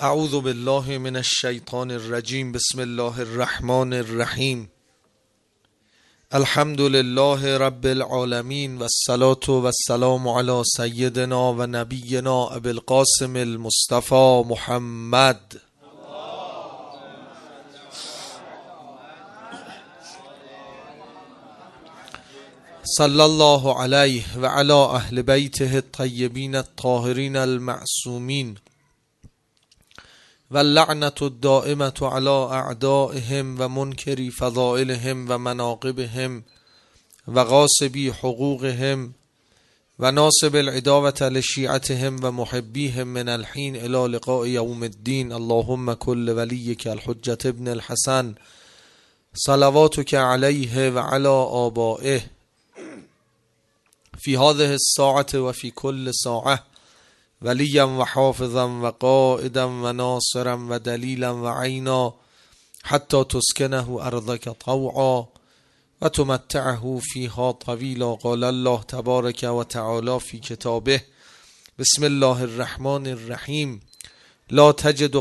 اعوذ بالله من الشیطان الرجیم. بسم الله الرحمن الرحیم. الحمد لله رب العالمین و الصلاة و السلام علی سیدنا و نبینا ابی القاسم المصطفى محمد. صلی الله علیه و علی اهل بیته الطیبین الطاهرین المعصومین و اللعنة الدائمة علی اعدائهم و منکری فضائلهم و مناقبهم و غاصبی حقوقهم و ناصب العداوة لشیعتهم و محبیهم من الحین الی لقاء یوم الدین. اللهم کل ولیک الحجة ابن الحسن صلواتک علیه و علی آبائه فی هذه الساعة و فی کل ساعة ولیا و حافظا و قائدا و ناصرا و دلیلا و عینا حتی تسکنه ارضک طوعا و تمتعه فیها طویلا. قال الله تبارک و تعالی فی کتابه بسم الله الرحمن الرحیم. لا تجد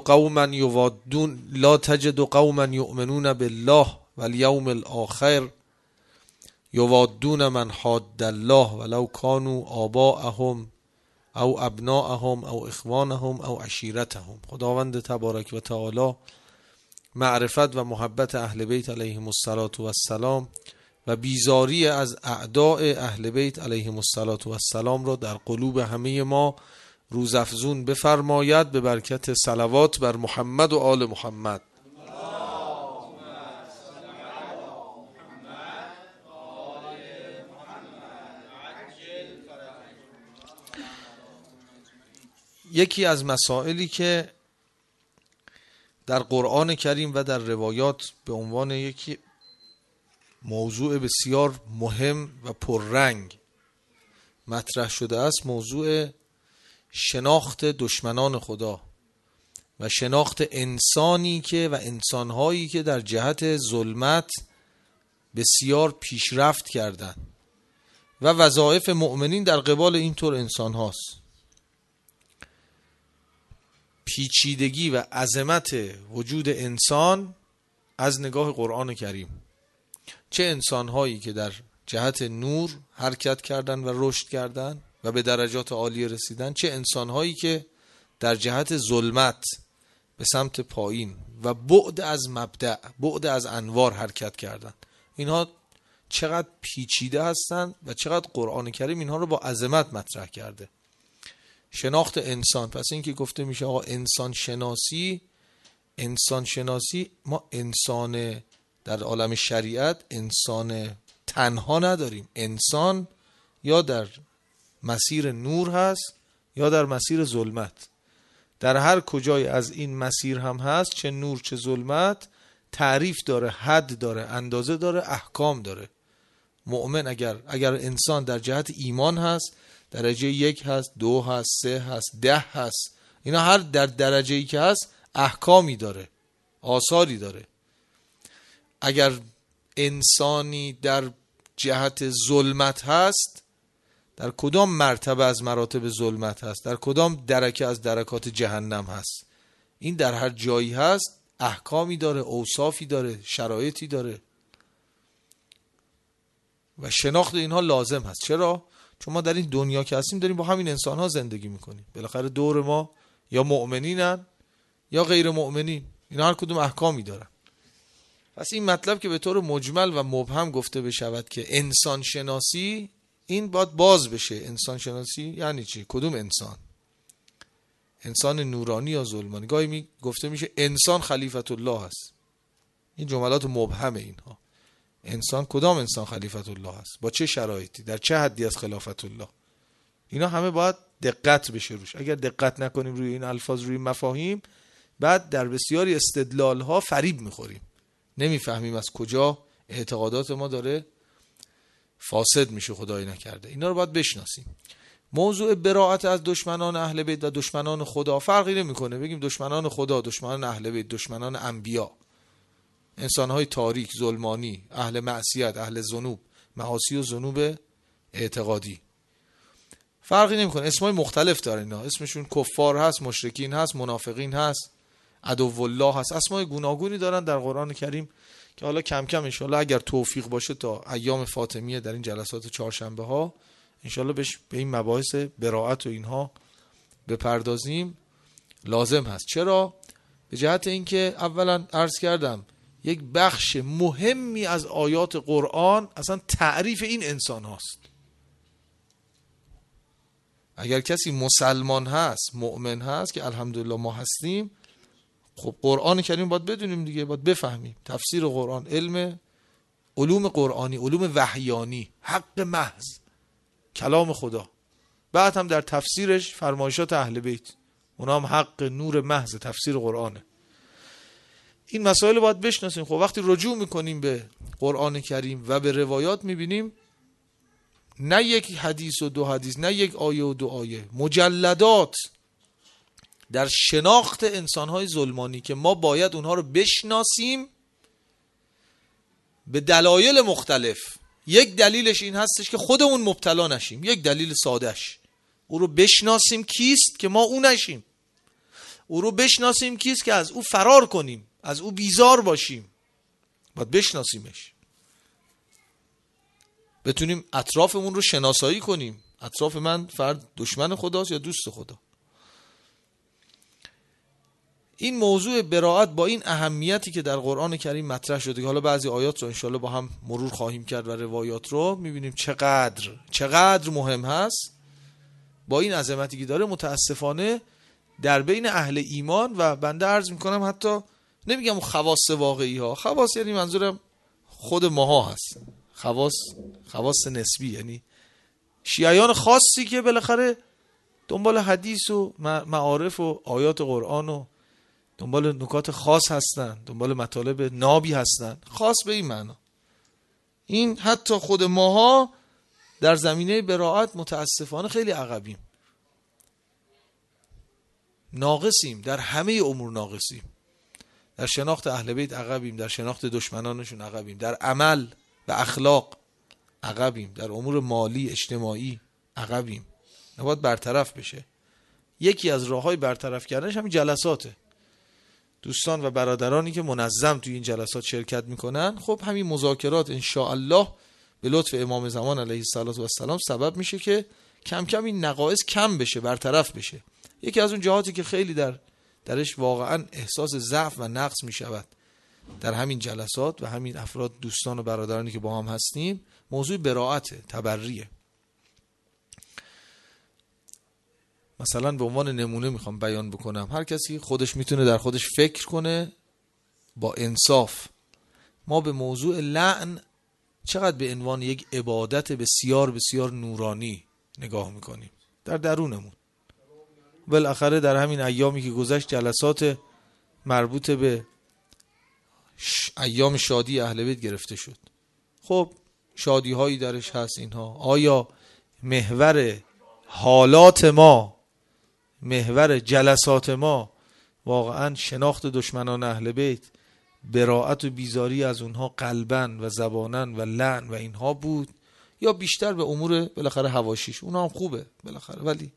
قوما یؤمنون بالله والیوم الاخر یوادون من حاد الله ولو كانوا آباءهم او ابناءهم او اخوانهم او عشیرتهم. خداوند تبارک و تعالی معرفت و محبت اهل بیت علیهم السلام و بیزاری از اعداء اهل بیت علیهم السلام را در قلوب همه ما روزافزون بفرماید به برکت صلوات بر محمد و آل محمد. یکی از مسائلی که در قرآن کریم و در روایات به عنوان یکی موضوع بسیار مهم و پررنگ مطرح شده است، موضوع شناخت دشمنان خدا و شناخت انسانی که و انسانهایی که در جهت ظلمت بسیار پیشرفت کردند و وظایف مؤمنین در قبال اینطور انسان هاست. پیچیدگی و عظمت وجود انسان از نگاه قرآن کریم، چه انسانهایی که در جهت نور حرکت کردند و رشد کردند و به درجات عالی رسیدند، چه انسانهایی که در جهت ظلمت به سمت پایین و بعد از مبدأ، بعد از انوار حرکت کردند. اینها چقدر پیچیده هستند و چقدر قرآن کریم اینها رو با عظمت مطرح کرده. شناخت انسان، پس این که گفته میشه آقا انسان شناسی، ما انسان در عالم شریعت انسان تنها نداریم. انسان یا در مسیر نور هست یا در مسیر ظلمت. در هر کجای از این مسیر هم هست، چه نور چه ظلمت، تعریف داره، حد داره، اندازه داره، احکام داره. مؤمن اگر انسان در جهت ایمان هست، درجه 1 هست، 2 هست، 3 هست، 10 هست، اینا هر در درجه‌ای که هست احکامی داره، آثاری داره. اگر انسانی در جهت ظلمت هست، در کدام مرتبه از مراتب ظلمت هست، در کدام درکه از درکات جهنم هست، این در هر جایی هست احکامی داره، اوصافی داره، شرایطی داره و شناخت اینها لازم هست. چرا؟ چون ما در این دنیا که هستیم داریم با همین انسان ها زندگی میکنیم. بالاخره دور ما یا مؤمنینن یا غیر مؤمنین، اینا هر کدوم احکامی دارن. پس این مطلب که به طور مجمل و مبهم گفته بشود که انسان شناسی، این باید باز بشه. انسان شناسی یعنی چی؟ کدوم انسان؟ انسان نورانی یا ظلمانی؟ گاهی گفته میشه انسان خلیفت الله هست. این جملات مبهمه. اینها انسان، کدام انسان خلیفت الله هست؟ با چه شرایطی؟ در چه حدی از خلافت الله؟ اینا همه باید دقت بشه روش. اگر دقت نکنیم روی این الفاظ، روی مفاهیم، بعد در بسیاری استدلال ها فریب میخوریم، نمیفهمیم از کجا اعتقادات ما داره فاسد میشه، خدای نکرده. اینا رو باید بشناسیم. موضوع براءت از دشمنان اهل بیت و دشمنان خدا فرقی نمیکنه. بگیم دشمنان خدا، دشمنان اهل بیت، دشمنان انبیا، انسانهای تاریک، ظلمانی، اهل معصیت، اهل ذنوب، معاصی و ذنوب اعتقادی. فرقی نمیکنه، اسمای مختلف داره اینا، اسمشون کفار هست، مشرکین هست، منافقین هست، عدو الله هست، اسمای گوناگونی دارن در قرآن کریم که حالا کم کم انشالله اگر توفیق باشه تا ایام فاطمیه در این جلسات چهارشنبه ها انشالله به این مباحث براءت و اینها بپردازیم لازم هست. چرا؟ به جهت اینکه اولا عرض کردم یک بخش مهمی از آیات قرآن اصلا تعریف این انسان هاست. اگر کسی مسلمان هست، مؤمن هست که الحمدلله ما هستیم، خب قرآن کریم باید بدونیم دیگه، باید بفهمیم تفسیر قرآن، علوم قرآنی، علوم وحیانی، حق محض، کلام خدا. بعد هم در تفسیرش فرمایشات اهل بیت، اونا هم حق نور محض تفسیر قرآنه. این مسائل باید بشناسیم. خب وقتی رجوع میکنیم به قرآن کریم و به روایات میبینیم نه یک حدیث و دو حدیث، نه یک آیه و دو آیه، مجلدات در شناخت انسانهای ظلمانی که ما باید اونها رو بشناسیم به دلایل مختلف. یک دلیلش این هستش که خودمون مبتلا نشیم، یک دلیل سادهش او رو بشناسیم کیست که ما او نشیم، او رو بشناسیم کیست که از او فرار کنیم، از او بیزار باشیم. باید بشناسیمش، بتونیم اطرافمون رو شناسایی کنیم. اطراف من فرد دشمن خداست یا دوست خدا. این موضوع براءت با این اهمیتی که در قرآن کریم مطرح شده که حالا بعضی آیات رو انشالله با هم مرور خواهیم کرد و روایات رو میبینیم چقدر مهم هست. با این عظمتی که داره متاسفانه در بین اهل ایمان و بنده عرض میکنم حتی نمیگم خواص واقعی ها، خواص یعنی منظورم خود ماها هست، خواص نسبی، یعنی شیعیان خاصی که بالاخره دنبال حدیث و معارف و آیات قرآن و دنبال نکات خاص هستن، دنبال مطالب نابی هستن، خاص به این معنا. این حتی خود ماها در زمینه براءت متاسفانه خیلی عقبیم، ناقصیم، در همه امور ناقصیم. در شناخت اهل بیت عقبیم، در شناخت دشمنانشون عقبیم، در عمل و اخلاق عقبیم، در امور مالی اجتماعی عقبیم. نباید برطرف بشه. یکی از راههای برطرف کردنش همین جلساته. دوستان و برادرانی که منظم توی این جلسات شرکت میکنن، خب همین مذاکرات ان شاء الله به لطف امام زمان علیه السلام سبب میشه که کم کم این نقائص کم بشه، برطرف بشه. یکی از اون جهاتی که خیلی درش واقعا احساس ضعف و نقص میشود در همین جلسات و همین افراد دوستان و برادرانی که با هم هستیم، موضوع براءت، تبریه. مثلا به عنوان نمونه میخوام بیان بکنم، هر کسی خودش میتونه در خودش فکر کنه با انصاف. ما به موضوع لعن چقدر به عنوان یک عبادت بسیار بسیار نورانی نگاه میکنیم در درونمون. بالاخره در همین ایامی که گذشت جلسات مربوط به ایام شادی اهل بیت گرفته شد. خب شادی هایی درش هست. اینها آیا محور حالات ما، محور جلسات ما واقعا شناخت دشمنان اهل بیت، براءت و بیزاری از اونها قلبن و زبانن و لعن و اینها بود، یا بیشتر به امور بالاخره حواشیش؟ اونها هم خوبه بالاخره، ولی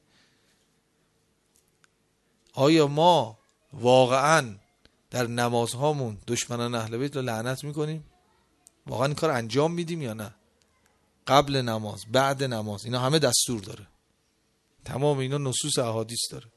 آیا ما واقعا در نمازهامون دشمنان اهل بیت رو لعنت میکنیم؟ واقعا این کار انجام میدیم یا نه؟ قبل نماز، بعد نماز، اینا همه دستور داره، تمام اینا نصوص احادیث داره.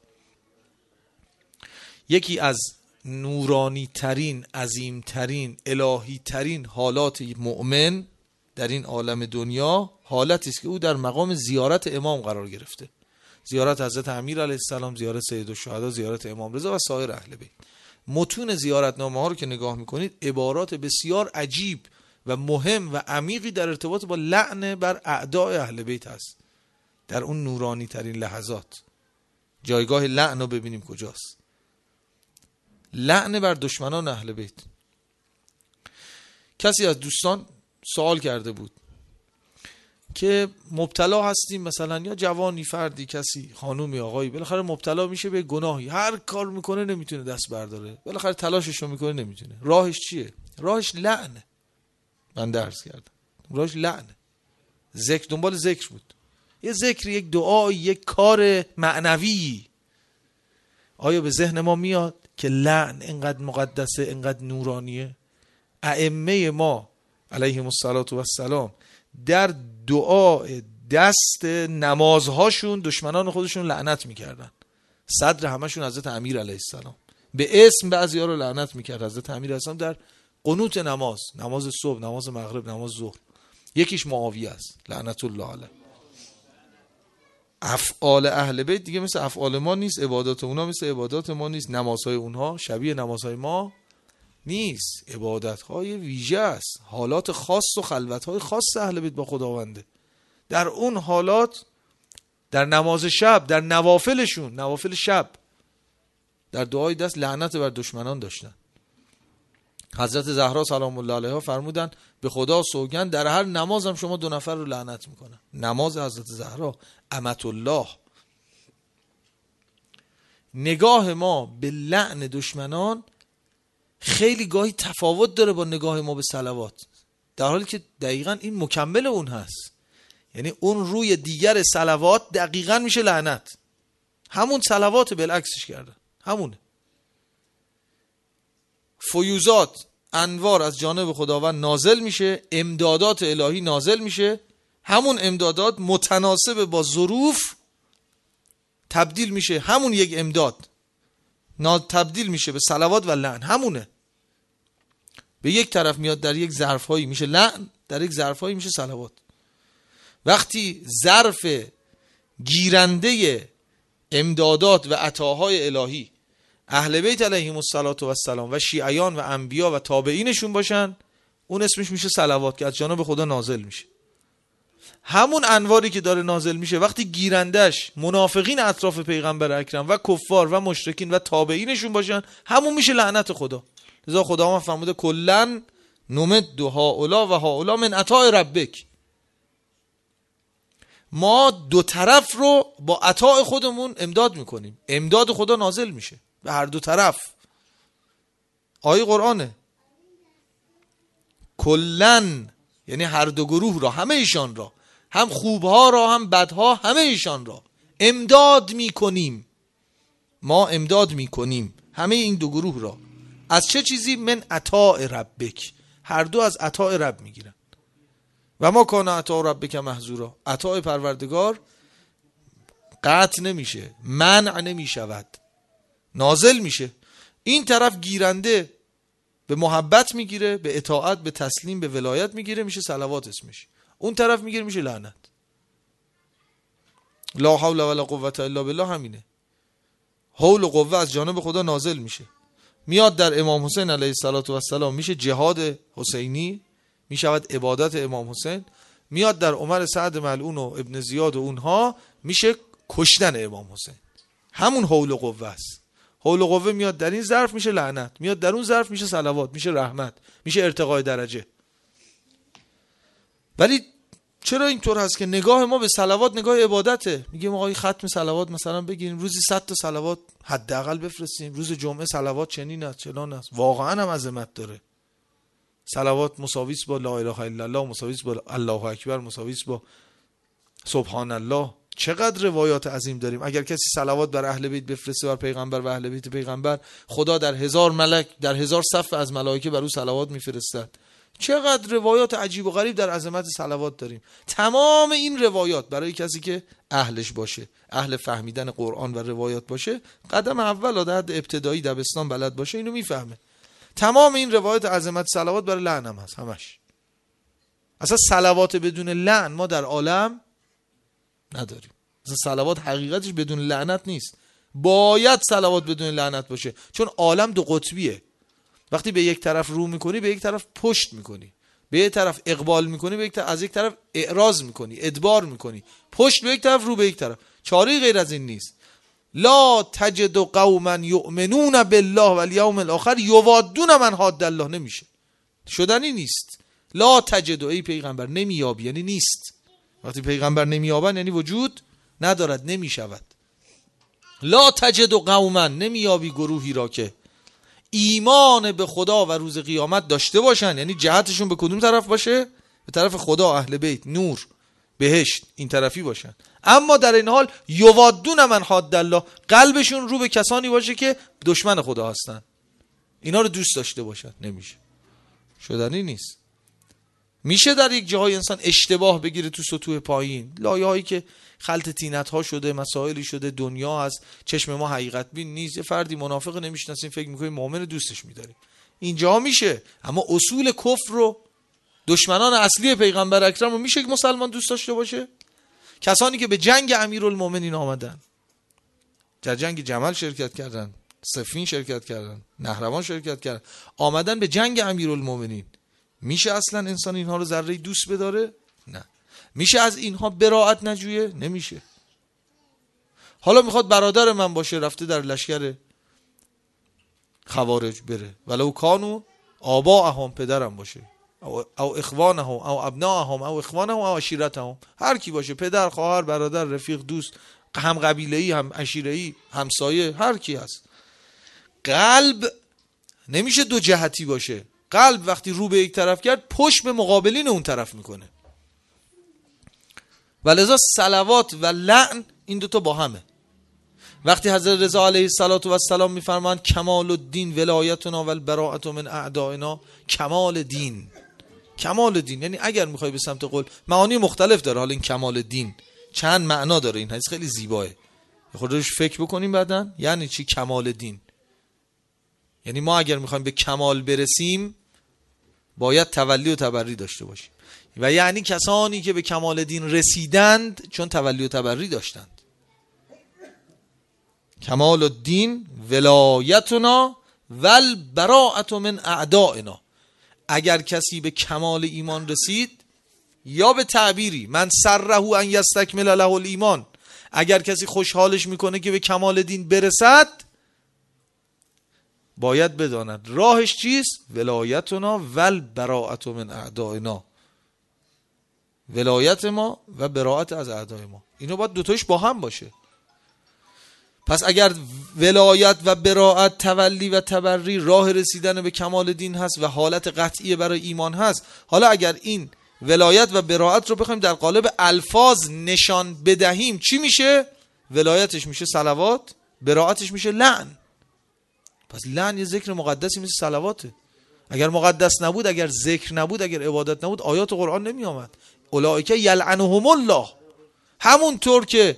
یکی از نورانی ترین، عظیم ترین، الهی ترین حالات مؤمن در این عالم دنیا حالتی است که او در مقام زیارت امام قرار گرفته. زیارت حضرت امیر علیه السلام، زیارت سید الشهدا، زیارت امام رضا و سایر اهل بیت. متون زیارتنامه ها رو که نگاه میکنید، عبارات بسیار عجیب و مهم و عمیقی در ارتباط با لعن بر اعداء اهل بیت هست. در اون نورانی ترین لحظات جایگاه لعن رو ببینیم کجاست. لعن بر دشمنان اهل بیت. کسی از دوستان سوال کرده بود که مبتلا هستیم، مثلا یا جوانی، فردی، کسی، خانومی، آقایی، بالاخره مبتلا میشه به گناهی، هر کار میکنه نمیتونه دست برداره، بالاخره تلاشش رو میکنه نمیتونه. راهش چیه؟ راهش لعنه. من درس کردم راهش لعنه. ذکر، دنبال ذکر بود، یه ذکر، یک دعا، یک کار معنوی. آیا به ذهن ما میاد که لعن اینقدر مقدسه، اینقدر نورانیه؟ ائمه ما علیهم السلام در دعا دست نمازهاشون دشمنان خودشون لعنت میکردن. صدر همشون حضرت امیر علیه السلام، به اسم بعضی ها رو لعنت میکرد حضرت امیر علیه السلام در قنوت نماز صبح، نماز مغرب، نماز ظهر. یکیش معاویه است لعنت الله علیه. افعال اهل بیت دیگه مثل افعال ما نیست، عبادات اونا مثل عبادات ما نیست، نمازهای اونها شبیه نمازهای ما نیست، عبادتهای ویژه است، حالات خاص و خلوتهای خاص اهل بیت با خداونده. در اون حالات، در نماز شب، در نوافلشون، نوافل شب، در دعای دست لعنت بر دشمنان داشتن. حضرت زهرا سلام الله علیها فرمودن به خدا سوگند در هر نمازم شما 2 نفر رو لعنت میکنن. نماز حضرت زهرا امت الله. نگاه ما به لعن دشمنان خیلی گاهی تفاوت داره با نگاه ما به صلوات، در حالی که دقیقاً این مکمل اون هست. یعنی اون روی دیگر صلوات دقیقاً میشه لعنت، همون صلوات بالعکسش کردن، همونه. فیوزات، انوار از جانب خداوند نازل میشه، امدادات الهی نازل میشه، همون امدادات متناسب با ظروف تبدیل میشه، همون یک امداد تبدیل میشه به صلوات و لعن، همونه. به یک طرف میاد در یک ظرفهایی میشه لعن، در یک ظرفهایی میشه صلوات. وقتی ظرف گیرنده امدادات و عطاهای الهی اهل بیت علیهم السلام و شیعیان و انبیا و تابعینشون باشن، اون اسمش میشه صلوات که از جانب خدا نازل میشه. همون انواری که داره نازل میشه وقتی گیرندش منافقین اطراف پیغمبر اکرم و کفار و مشرکین و تابعینشون باشن، همون میشه لعنت خدا. لذا خدا ما فرموده کلن نمد هؤلاء و هؤلاء من عطاء ربک. ما 2 طرف رو با عطاء خودمون امداد میکنیم، امداد خدا نازل میشه به هر 2 طرف. آیه قرآنه. کلن یعنی هر 2 گروه را، همه ایشان را، هم خوبها را هم بدها، همه ایشان را امداد میکنیم. ما امداد میکنیم همه این 2 گروه را. از چه چیزی؟ من عطاء ربک. هر 2 از عطاء رب میگیرن. و ما کان عطاء ربک محظورا. عطاء پروردگار قطع نمیشه، منع نمیشود، نازل میشه. این طرف گیرنده به محبت میگیره، به اطاعت، به تسلیم، به ولایت میگیره، میشه صلوات اسمش. اون طرف میگیره میشه لعنت. لا حول ولا قوة الا بالله همینه. حول و قوه از جانب خدا نازل میشه، میاد در امام حسین علیه السلام میشه جهاد حسینی، میشود عبادت امام حسین. میاد در عمر سعد ملعون و ابن زیاد و اونها میشه کشتن امام حسین. همون حول و قوه است. حول و قوه میاد در این ظرف میشه لعنت، میاد در اون ظرف میشه صلوات، میشه رحمت، میشه ارتقای درجه. ولی چرا اینطور هست که نگاه ما به صلوات نگاه عبادته؟ میگیم آقا ختم صلوات مثلا بگیریم، روزی 100 تا صلوات حداقل بفرستیم، روز جمعه صلوات چنین است چنان است. واقعا هم عظمت داره. صلوات مساوی است با لا اله الا الله، مساوی است با الله اکبر، مساوی است با سبحان الله. چقدر روایات عظیم داریم. اگر کسی صلوات بر اهل بیت بفرسته، بر پیغمبر و اهل بیت پیغمبر، خدا در 1000 ملک، در 1000 صف از ملائکه بر او صلوات میفرستد. چقدر روایات عجیب و غریب در عظمت صلوات داریم. تمام این روایات برای کسی که اهلش باشه، اهل فهمیدن قرآن و روایات باشه، قدم اول در حد ابتدایی دبستان بلد باشه، اینو میفهمه. تمام این روایات عظمت صلوات برای لعن هم هست، همش. اصلا صلوات بدون لعن ما در عالم نداریم. اصلا صلوات حقیقتش بدون لعنت نیست. باید صلوات بدون لعنت باشه، چون عالم 2 قطبیه. وقتی به یک طرف رو میکنی، به یک طرف پشت میکنی، به یک طرف اقبال میکنی، به یک طرف از یک طرف اعراض میکنی، ادبار میکنی، پشت به یک طرف، رو به یک طرف. چاره غیر از این نیست. لا تجد قوما یؤمنون بالله والیوم الاخر یوادون من حاد الله. نمیشه، شدنی نیست. لا تجد، ای پیغمبر نمیابی یعنی نیست. وقتی پیغمبر نمیابن یعنی وجود ندارد، نمیشود. لا تجد قوما، نمیابی گروهی را که ایمان به خدا و روز قیامت داشته باشن. یعنی جهتشون به کدوم طرف باشه؟ به طرف خدا، اهل بیت، نور، بهشت این طرفی باشن. اما در این حال یوادون من حاد الله، قلبشون رو به کسانی باشه که دشمن خدا هستن، اینا رو دوست داشته باشن. نمیشه، شدنی نیست. میشه در یک جاهای انسان اشتباه بگیره تو سطوح پایین، لایه هایی که خلط تینت ها شده، مسائلی شده، دنیا از چشم ما حقیقت بین نیست، یه فردی منافق نمیشناسیم فکر میکنیم مؤمن دوستش میداریم، اینجا میشه. اما اصول کفر رو، دشمنان اصلی پیغمبر اکرم رو میشه که مسلمان دوست داشته باشه؟ کسانی که به جنگ امیرالمومنین آمدن، در جنگ جمل شرکت کردن، صفین شرکت کردن، نهروان شرکت کردن، آمدن به جنگ امیرالمومنین، میشه اصلا انسان اینها رو ذره دوست بداره؟ نه. میشه از اینها براءت نجویه؟ نمیشه. حالا میخواد برادر من باشه، رفته در لشکر خوارج بره، ولو کانو آباءهم، پدرم باشه، او اخوانهم او ابناءهم او اخوانهم او عشیرتهم، هر کی باشه، پدر، خواهر، برادر، رفیق، دوست، هم قبیله‌ای، هم عشیره‌ای، همسایه، هر کی هست. قلب نمیشه دو جهتی باشه. قلب وقتی رو به یک طرف کرد، پشت به مقابلین اون طرف میکنه. ولذا صلوات و لعن این دوتا با همه. وقتی حضرت رضا علیه السلام میفرمایند کمال الدین ولایتنا و البراءة من اعدائنا، کمال دین، کمال دین یعنی اگر میخوای به سمت قول، معانی مختلف داره. حالا این کمال دین چند معنا داره، این حدیث خیلی زیباه، خود روش فکر بکنیم بعدن. یعنی چی کمال دین؟ یعنی ما اگر میخوایم به کمال برسیم باید تولی و تبری داشته باشیم، و یعنی کسانی که به کمال دین رسیدند چون تولی و تبری داشتند. کمال الدین ولایتنا و البراءة من اعدائنا، اگر کسی به کمال ایمان رسید، یا به تعبیری من سره ان یستکمل له الایمان، اگر کسی خوشحالش میکنه که به کمال دین برسد، باید بداند راهش چیست؟ ولایتنا و البراءة من اعدائنا، ولایت ما و براءت از اعدای ما. اینو باید دوتایش با هم باشه. پس اگر ولایت و براءت، تولی و تبری راه رسیدن به کمال دین هست و حالت قطعی برای ایمان هست، حالا اگر این ولایت و براءت رو بخوایم در قالب الفاظ نشان بدهیم، چی میشه؟ ولایتش میشه صلوات، براءتش میشه لعن. پس لعن یه ذکر مقدسی مثل صلواته. اگر مقدس نبود، اگر ذکر نبود، اگر عبادت نبود، آیات قرآن نمی آمد. اولئک یلعنهم الله، همونطور که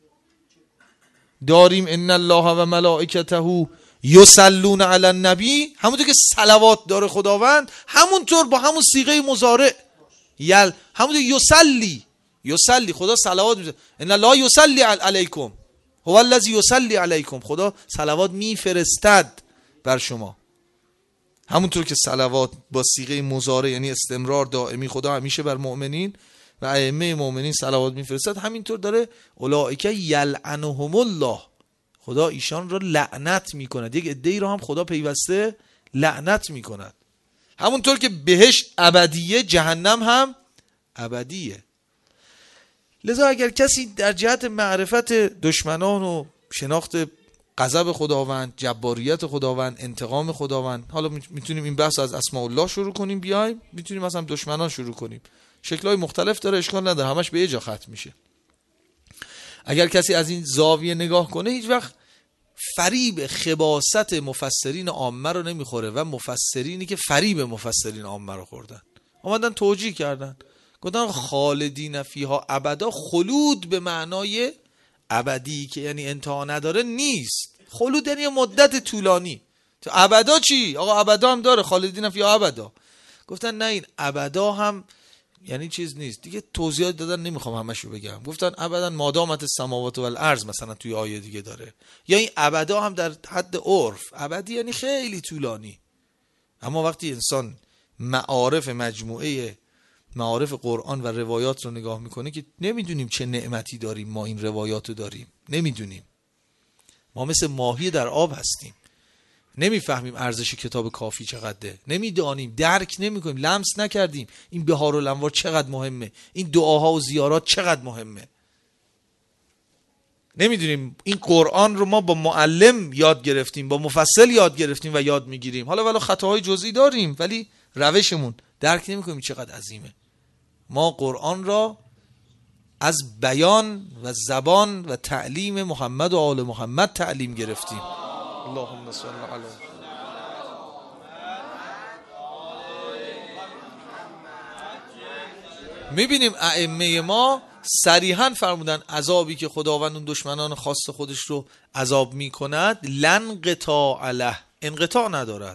داریم ان الله و ملائکته یصلون علی النبی، همونطور که صلوات داره خداوند، همونطور با همون صیغه مضارع همونطور یصلی خدا صلوات میده. ان الله یصلی علیکم هو الذی یصلی علیکم، خدا صلوات میفرستد بر شما. همونطور که صلوات با صیغه مضارع یعنی استمرار دائمی خدا همیشه بر مؤمنین و ائمه مؤمنین صلوات میفرستد، همینطور داره اولئک یلعنهم الله، خدا ایشان را لعنت میکند. یک عده‌ای را هم خدا پیوسته لعنت میکند. همونطور که بهشت ابدیه، جهنم هم ابدیه. لذا اگر کسی در جهت معرفت دشمنان و شناخت غضب خداوند، جباریت خداوند، انتقام خداوند، حالا میتونیم این بحث از اسماء الله شروع کنیم، بیایم میتونیم مثلا دشمنان شروع کنیم، شکل‌های مختلف داره، اشکال نداره، همش به یه جا ختم میشه. اگر کسی از این زاویه نگاه کنه، هیچ وقت فریب خباثت مفسرین عامه رو نمیخوره و مفسرینی که فریب مفسرین عامه رو خوردن، اومدن توجیه کردن، گفتن خالدین فیها ابدا، خلود به معنای ابدی که یعنی انتها نداره نیست. خلود یعنی مدت طولانی. تو ابدا چی؟ آقا ابدا هم داره، خالدین فیها ابدا. گفتن نه، این ابدا هم یعنی چیز نیست دیگه. توضیحات دادن، نمیخوام همشو بگم. گفتن ابدا مادامت السماوات و الارض مثلا توی آیه دیگه داره، یا این ابدا هم در حد عرف ابدی یعنی خیلی طولانی. اما وقتی انسان معارف، مجموعه معارف قرآن و روایات رو نگاه میکنه که نمیدونیم چه نعمتی داریم، ما این روایات رو داریم نمیدونیم، ما مثل ماهی در آب هستیم، نمیفهمیم ارزش کتاب کافی چقدره، نمیدانیم، درک نمیکنیم، لمس نکردیم این بهارالانوار چقدر مهمه، این دعاها و زیارات چقدر مهمه، نمیدونیم این قرآن رو ما با معلم یاد گرفتیم، با مفصل یاد گرفتیم و یاد میگیریم، حالا خطاهای جزئی داریم ولی روشمون درک نمیکنیم چقدر عظیمه. ما قرآن را از بیان و زبان و تعلیم محمد و آل محمد تعلیم گرفتیم. اللهم صل علی. میبینیم ائمه ما صریحاً فرمودن عذابی که خداوند اون دشمنان خاص خودش رو عذاب میکند لن قطاع له، انقطاع ندارد،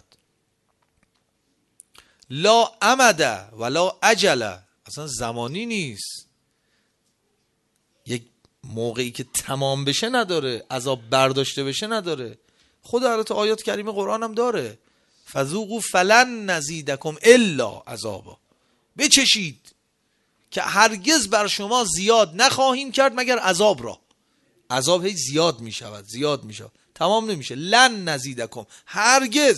لا امد ولا اجل، اصلا زمانی نیست، یک موقعی که تمام بشه نداره، عذاب برداشته بشه نداره. خود البته آیات کریمه قرآن هم داره فذوقوا فلن نزیدکم الا عذابا، بچشید که هرگز بر شما زیاد نخواهیم کرد مگر عذاب را. عذاب هی زیاد می شود، زیاد می شود، تمام نمیشه. لن نزیدکم، هرگز.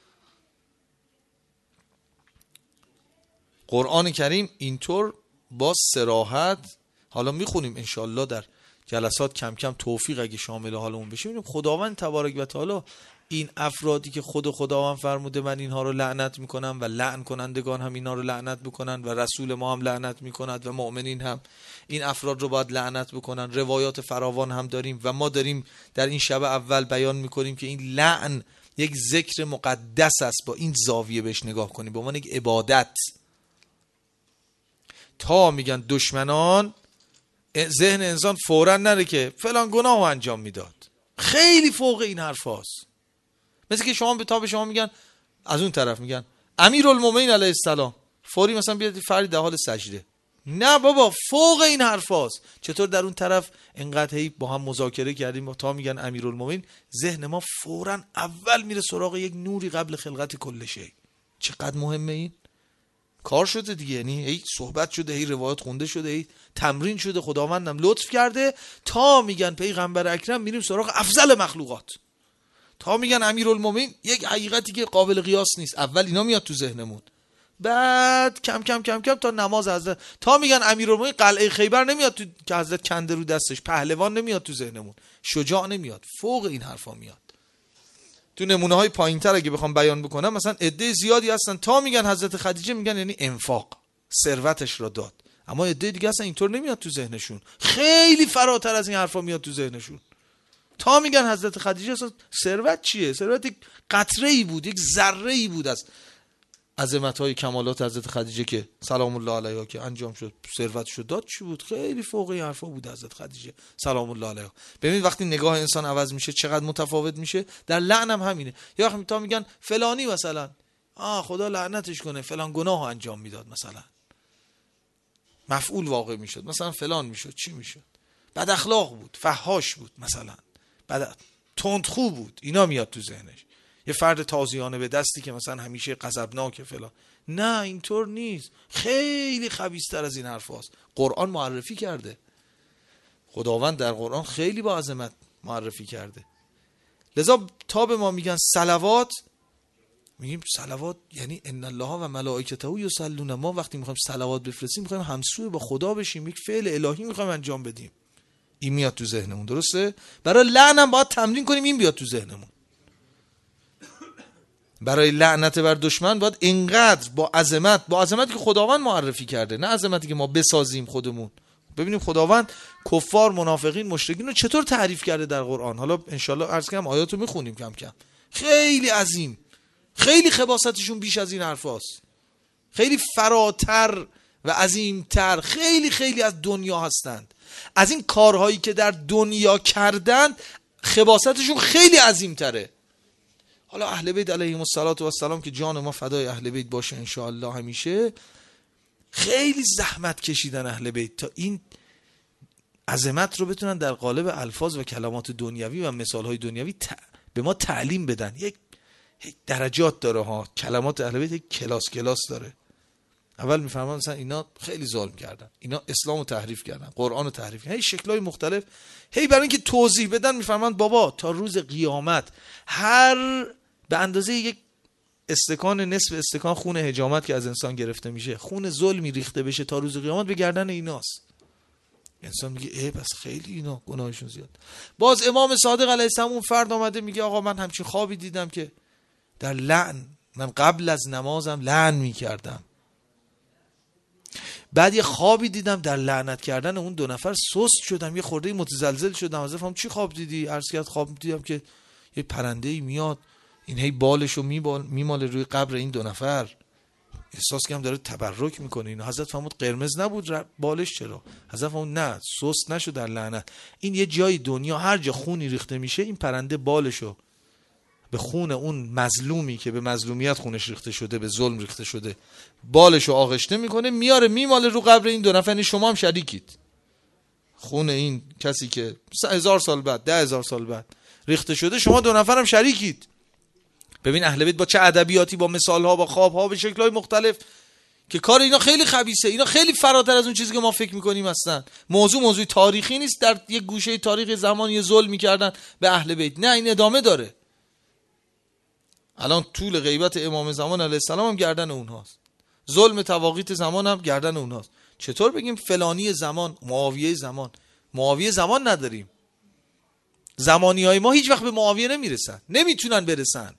قرآن کریم اینطور با صراحت، حالا میخونیم انشالله در جلسات کم کم توفیق اگه شامل حالمون بشیم، میبینیم خداوند تبارک و تعالی این افرادی که خداوند فرموده من اینها رو لعنت میکنم و لعن کنندگان هم اینها رو لعنت بکنن و رسول ما هم لعنت میکند و مؤمنین هم این افراد رو باید لعنت بکنن. روایات فراوان هم داریم و ما داریم در این شب اول بیان میکنیم که این لعن یک ذکر مقدس است. با این زاویه بهش نگاه کنیم به عنوان یک عبادت. تا میگن دشمنان، ذهن انسان فوراً نره که فلان گناه رو انجام میداد. خیلی فوق این حرف هاست. مثل که شما به شما میگن، از اون طرف میگن امیرالمومنین علیه السلام، فوری مثلا بیاد فرد در حال سجده. نه بابا، فوق این حرف هاست. چطور در اون طرف انقدر هی با هم مذاکره کردیم تا میگن امیرالمومنین، ذهن ما فوراً اول میره سراغ یک نوری قبل خلقت کل شی. چقدر مهمه این کار شده دیگه. یعنی هی صحبت شده، هی روایت خونده شده، هی تمرین شده، خداوندم لطف کرده تا میگن پیغمبر اکرم میریم سراغ افضل مخلوقات. تا میگن امیرالمومنین، یک حقیقتی که قابل قیاس نیست. اول اینا میاد تو ذهنمون، بعد کم کم کم کم تا نماز حضرت. تا میگن امیرالمومنین، قلعه خیبر نمیاد تو که حضرت کنده رو دستش، پهلوان نمیاد تو ذهنمون، شجاع نمیاد. فوق این حرفا میاد. تو نمونه های پایین تر اگه بخوام بیان بکنم، مثلا عده زیادی هستن تا میگن حضرت خدیجه، میگن یعنی انفاق، ثروتش را داد. اما عده دیگه اصلا اینطور نمیاد تو ذهنشون، خیلی فراتر از این حرفا میاد تو ذهنشون. تا میگن حضرت خدیجه، اصلا ثروت چیه؟ ثروت یک قطره ای بود، یک ذره ای بود از عظمت های کمالات حضرت خدیجه که سلام الله علیها که انجام شد، ثروتش رو داد. چی بود؟ خیلی فوق این حرفا بود حضرت خدیجه سلام الله علیها. ببین وقتی نگاه انسان عوض میشه چقدر متفاوت میشه. در لعن هم همینه. یا وقتی تا میگن فلانی مثلا خدا لعنتش کنه فلان گناه انجام میداد، مثلا مفعول واقع میشد، مثلا فلان میشد، چی میشد؟ بد اخلاق بود، فحاش بود، مثلا تندخو بود. اینا میاد تو ذهنش. یه فرد تازیانه به دستی که مثلا همیشه غضبناکه فلان. نه اینطور نیست، خیلی خبیث‌تر از این حرف هاست. قرآن معرفی کرده، خداوند در قرآن خیلی با عظمت معرفی کرده. لذا تا به ما میگن صلوات، میگیم صلوات یعنی ان الله و ملائکته یصلون. ما وقتی میخوایم صلوات بفرستیم میخوایم همسو با خدا بشیم، یک فعل الهی میخوایم انجام بدیم. این میاد تو ذهنمون، درسته؟ برای لعن هم باید تمرین کنیم این بیاد تو ذهنمون. برای لعنت بر دشمن باید اینقدر با عظمتی که خداوند معرفی کرده، نه عظمتی که ما بسازیم خودمون. ببینیم خداوند کفار، منافقین، مشرکین رو چطور تعریف کرده در قرآن. حالا انشالله عرض کنم آیاتو میخونیم کم کم. خیلی عظیم، خیلی خباستشون بیش از این حرفاست، خیلی فراتر و عظیمتر، خیلی خیلی از دنیا هستند. از این کارهایی که در دنیا خباستشون خیلی عظیمتره. حالا اهل بیت علیهم السلام که جان ما فدای اهل بیت باشه انشاءالله همیشه، خیلی زحمت کشیدن اهل بیت تا این عظمت رو بتونن در قالب الفاظ و کلمات دنیوی و مثالهای دنیوی به ما تعلیم بدن. یک درجات داره ها، کلمات اهل بیت یک کلاس داره. اول میفهمن مثلا اینا خیلی ظلم کردن، اینا اسلامو تحریف کردن، قرآنو تحریف کردن، هی شکل‌های مختلف، هی برای اینکه توضیح بدن میفهمن بابا تا روز قیامت هر به اندازه یک استکان، نصف استکان خون حجامت که از انسان گرفته میشه، خون ظلمی ریخته بشه تا روز قیامت به گردن ایناست. انسان میگه بس خیلی اینا گناهشون زیاد. باز امام صادق علیه السلام اون فرد آمده میگه آقا من همچین خوابی دیدم که در لعن، من قبل از نمازم لعن میکردم. بعد یه خوابی دیدم، در لعنت کردن اون 2 نفر سست شدم، یه خورده متزلزل شدم. از فهم چی خواب دیدی؟ عرض کرد خواب دیدم که یه پرنده‌ای میاد، این هی بالشو میماله روی قبر این 2 نفر. احساس کردم داره تبرک میکنه. اینو حضرت فرمود قرمز نبود بالش، چرا؟ حضرت فرمود نه، سست نشو در لعنت. این یه جای دنیا هر جا خونی ریخته میشه، این پرنده بالشو به خون اون مظلومی که به مظلومیت خونش ریخته شده، به ظلم ریخته شده، بالشو آغشته میکنه، میاره میماله رو قبر این 2 نفر. یعنی شما هم شریکید. خون این کسی که 1000 سال بعد 10,000 سال بعد ریخته شده، شما 2 نفر هم شریکید. ببین اهل بیت با چه ادبیاتی، با مثالها، با خوابها، به شکل‌های مختلف، که کار اینا خیلی خبیثه. اینا خیلی فراتر از اون چیزی که ما فکر میکنیم هستن. موضوع تاریخی نیست، در یک گوشه تاریخ زمان یه ظلم میکردن به اهل بیت. نه، این ادامه داره. الان طول غیبت امام زمان علیه السلام هم گردن اونهاست، ظلم تواقیت زمان هم گردن اونهاست. چطور بگیم فلانی زمان، معاویه زمان نداریم؟ زمانی های ما هیچ وقت به معاویه نمیرسن، نمیتونن برسن.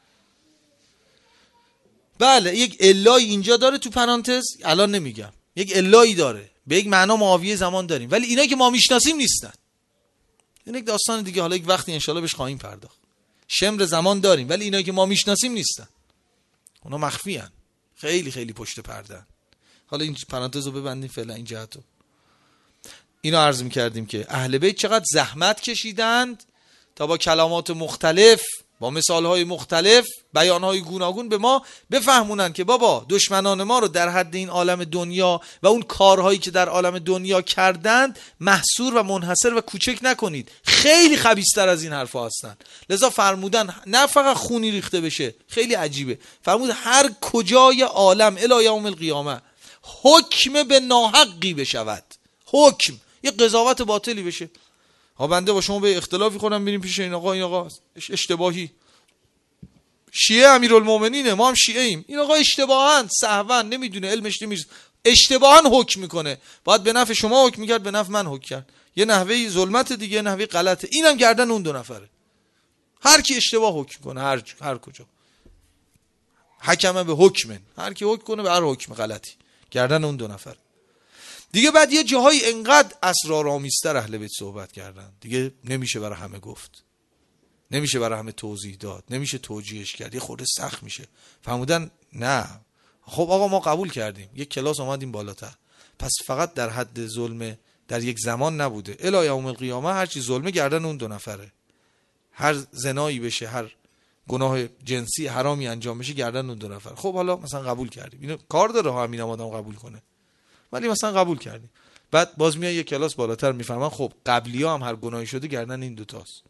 بله یک علایی اینجا داره تو پرانتز، الان نمیگم، یک علایی داره، به یک معنا معاویه زمان داریم، ولی اینایی که ما میشناسیم نیستن. این یک داستان دیگه، حالا یک وقتی انشالله بهش خواهیم پرداخت. شمر زمان داریم، ولی اینایی که ما میشناسیم نیستن، اونا مخفی هن، خیلی خیلی پشت پردن. حالا این پرانتز رو ببندیم فعلا این جهتو. اینو عرض میکردیم که اهل بیت چقدر زحمت کشیدند تا با کلمات مختلف، با مثالهای مختلف، بیانهای گوناگون به ما بفهمونن که بابا دشمنان ما رو در حد این عالم دنیا و اون کارهایی که در عالم دنیا کردند محصور و منحصر و کوچک نکنید. خیلی خبیث‌تر از این حرفا هستن. لذا فرمودن نه فقط خونی ریخته بشه، خیلی عجیبه، فرمود هر کجای عالم الی یوم القیامه حکم به ناحقی بشود، حکم یه قضاوت باطلی بشه. ها بنده با شما به اختلافی خودم بریم پیش این آقا اشتباهی، شیعه امیرالمومنینه، ما هم شیعه ایم، این آقا اشتباهاً سهواً نمیدونه، علمش نمیرسه، اشتباهاً حکم میکنه. باید به نفع شما حکم میکرد، به نفع من حکم کرد. یه نحوه ظلمت دیگه، نحوه غلطه. اینم گردن اون 2 نفره. هر کی اشتباه حکم کنه، هر کجا حکم به حکم، هر کی حکم کنه به هر حکم غلطی، گردن اون 2 نفر دیگه. بعد یه جاهای انقدر اسرارآمیزتر اهل بیت صحبت کردن دیگه، نمیشه برای همه گفت، نمیشه برای همه توضیح داد، نمیشه توجیهش کرد، یه خورده سخت میشه. فرمودن نه خب آقا ما قبول کردیم، یک کلاس اومدیم بالاتر، پس فقط در حد ظلم در یک زمان نبوده، الی یوم القیامه هر چی ظلمه گردن اون 2 نفره. هر زنایی بشه، هر گناه جنسی حرامی انجام بشه، گردن اون 2 نفر. خب حالا مثلا قبول کردیم، اینو کار داره ها همین آدم قبول کنه، ولی مثلا قبول کردیم. بعد باز میای یک کلاس بالاتر میفهمن خب قبلی‌ها هم هر گناهی شده گردن این 2 تاست.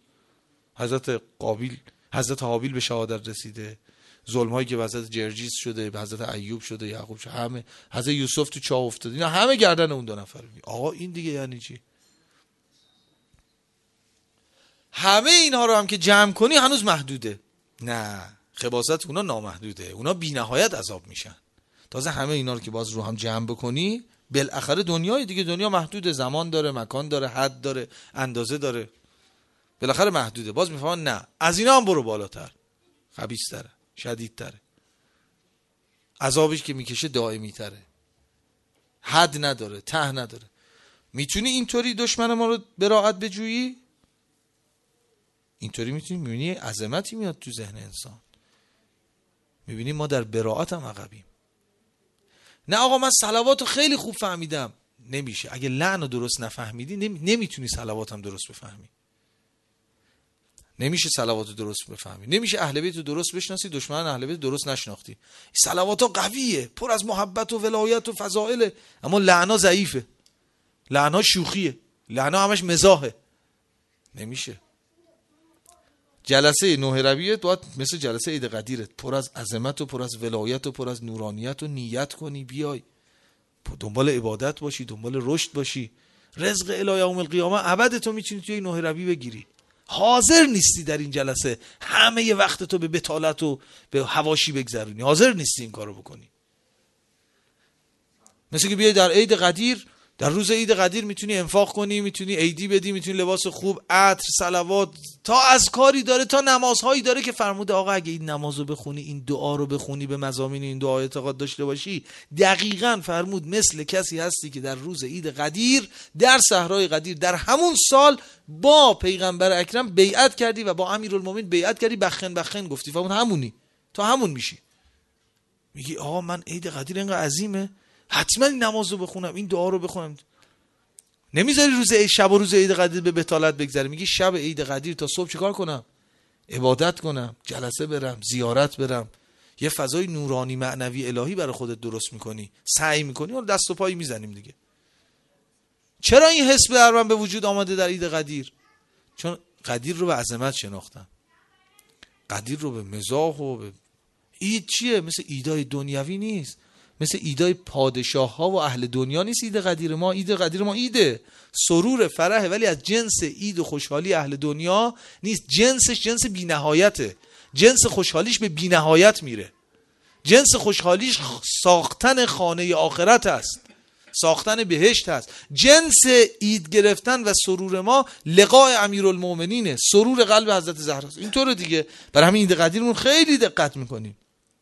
حضرت حابیل به شهادت رسیده، ظلم‌هایی که به حضرت جرجیس شده، به حضرت ایوب شده، یعقوب شده، همه، حضرت یوسف تو چاه افتاد، اینا همه گردن اون 2 نفر. آقا این دیگه یعنی چی؟ همه اینها رو هم که جمع کنی هنوز محدوده. نه، خباثت اونا نامحدوده، اونا بی‌نهایت عذاب میشن. تازه همه اینا رو که باز رو هم جمع بکنی، بالاخره دنیای دیگه، دنیا محدوده، زمان داره، مکان داره، حد داره، اندازه داره، بالاخره محدوده. باز میفهمن نه، از اینا هم برو بالاتر، خبیث‌تره، شدیدتره، عذابش که میکشه دائمی تره، حد نداره، ته نداره. میتونی اینطوری دشمن ما رو براعت بجویی؟ اینطوری میتونی، میبینی عظمتی میاد تو ذهن انسان، میبینی ما در براعت هم عقبیم. نه آقا من صلواتو خیلی خوب فهمیدم، نمیشه. اگه لعن رو درست نفهمیدی نمیتونی صلوات هم درست بفهمی، نمیشه صلواتو درست بفهمی، نمیشه اهل بیت رو درست بشناسی، دشمن اهل بیت درست نشناختی. صلواتو قویه، پر از محبت و ولایت و فضائله، اما لعنا ضعیفه، لعنا شوخیه، لعنا همش مزاحه، نمیشه. جلسه 9 ربیع باید مثل جلسه عید قدیرت پر از عظمت و پر از ولایت و پر از نورانیت و نیت کنی، بیای دنبال عبادت باشی، دنبال رشد باشی. رزق الی یوم القیامه ابد تو میتونی توی 9 ربیع بگیری. حاضر نیستی در این جلسه همه ی وقت تو به بطالت و به حواشی بگذرونی، حاضر نیستی این کارو بکنی. مثل که بیای در عید قدیر در روز عید قدیر میتونی انفاق کنی، میتونی عیدی بدی، میتونی لباس خوب، عطر، صلوات، تا اذکاری داره، تا نمازهایی داره که فرموده آقا اگه این نمازو بخونی، این دعا رو بخونی، به مضامین این دعا اعتقاد داشته باشی، دقیقاً فرمود مثل کسی هستی که در روز عید قدیر در صحرای قدیر در همون سال با پیغمبر اکرم بیعت کردی و با امیرالمومنین بیعت کردی، بخن بخن گفتی، فرمود همونی، تا همون میشی. میگی آقا من عید قدیر اینقدر عظیمه، حتما این نمازو بخونم، این دعا رو بخونم. نمیذاری روز شب و روز عید قدیر به بتالت بگذره، میگی شب عید قدیر تا صبح چیکار کنم؟ عبادت کنم، جلسه برم، زیارت برم، یه فضای نورانی معنوی الهی برای خودت درست میکنی، سعی میکنی، اون دست و پایی میزنیم دیگه. چرا این حس در من به وجود آمده در عید قدیر؟ چون قدیر رو به عظمت شناختم، قدیر رو به مزاح و به عید چیه؟ مثل عیدای دنیوی نیست، مثل عیدای پادشاه ها و اهل دنیا نیست. عید قدیر ما، عید قدیر ما عیده، سرور، فرحه، ولی از جنس عید و خوشحالی اهل دنیا نیست. جنسش جنس بی‌نهایته، جنس خوشحالیش به بی‌نهایت میره. جنس خوشحالیش ساختن خانه آخرت است، ساختن بهشت است. جنس عید گرفتن و سرور ما لقاء امیرالمومنینه، سرور قلب حضرت زهرا است. اینطوره دیگه. برای همین عید قدیرمون خیلی دقت میکنیم.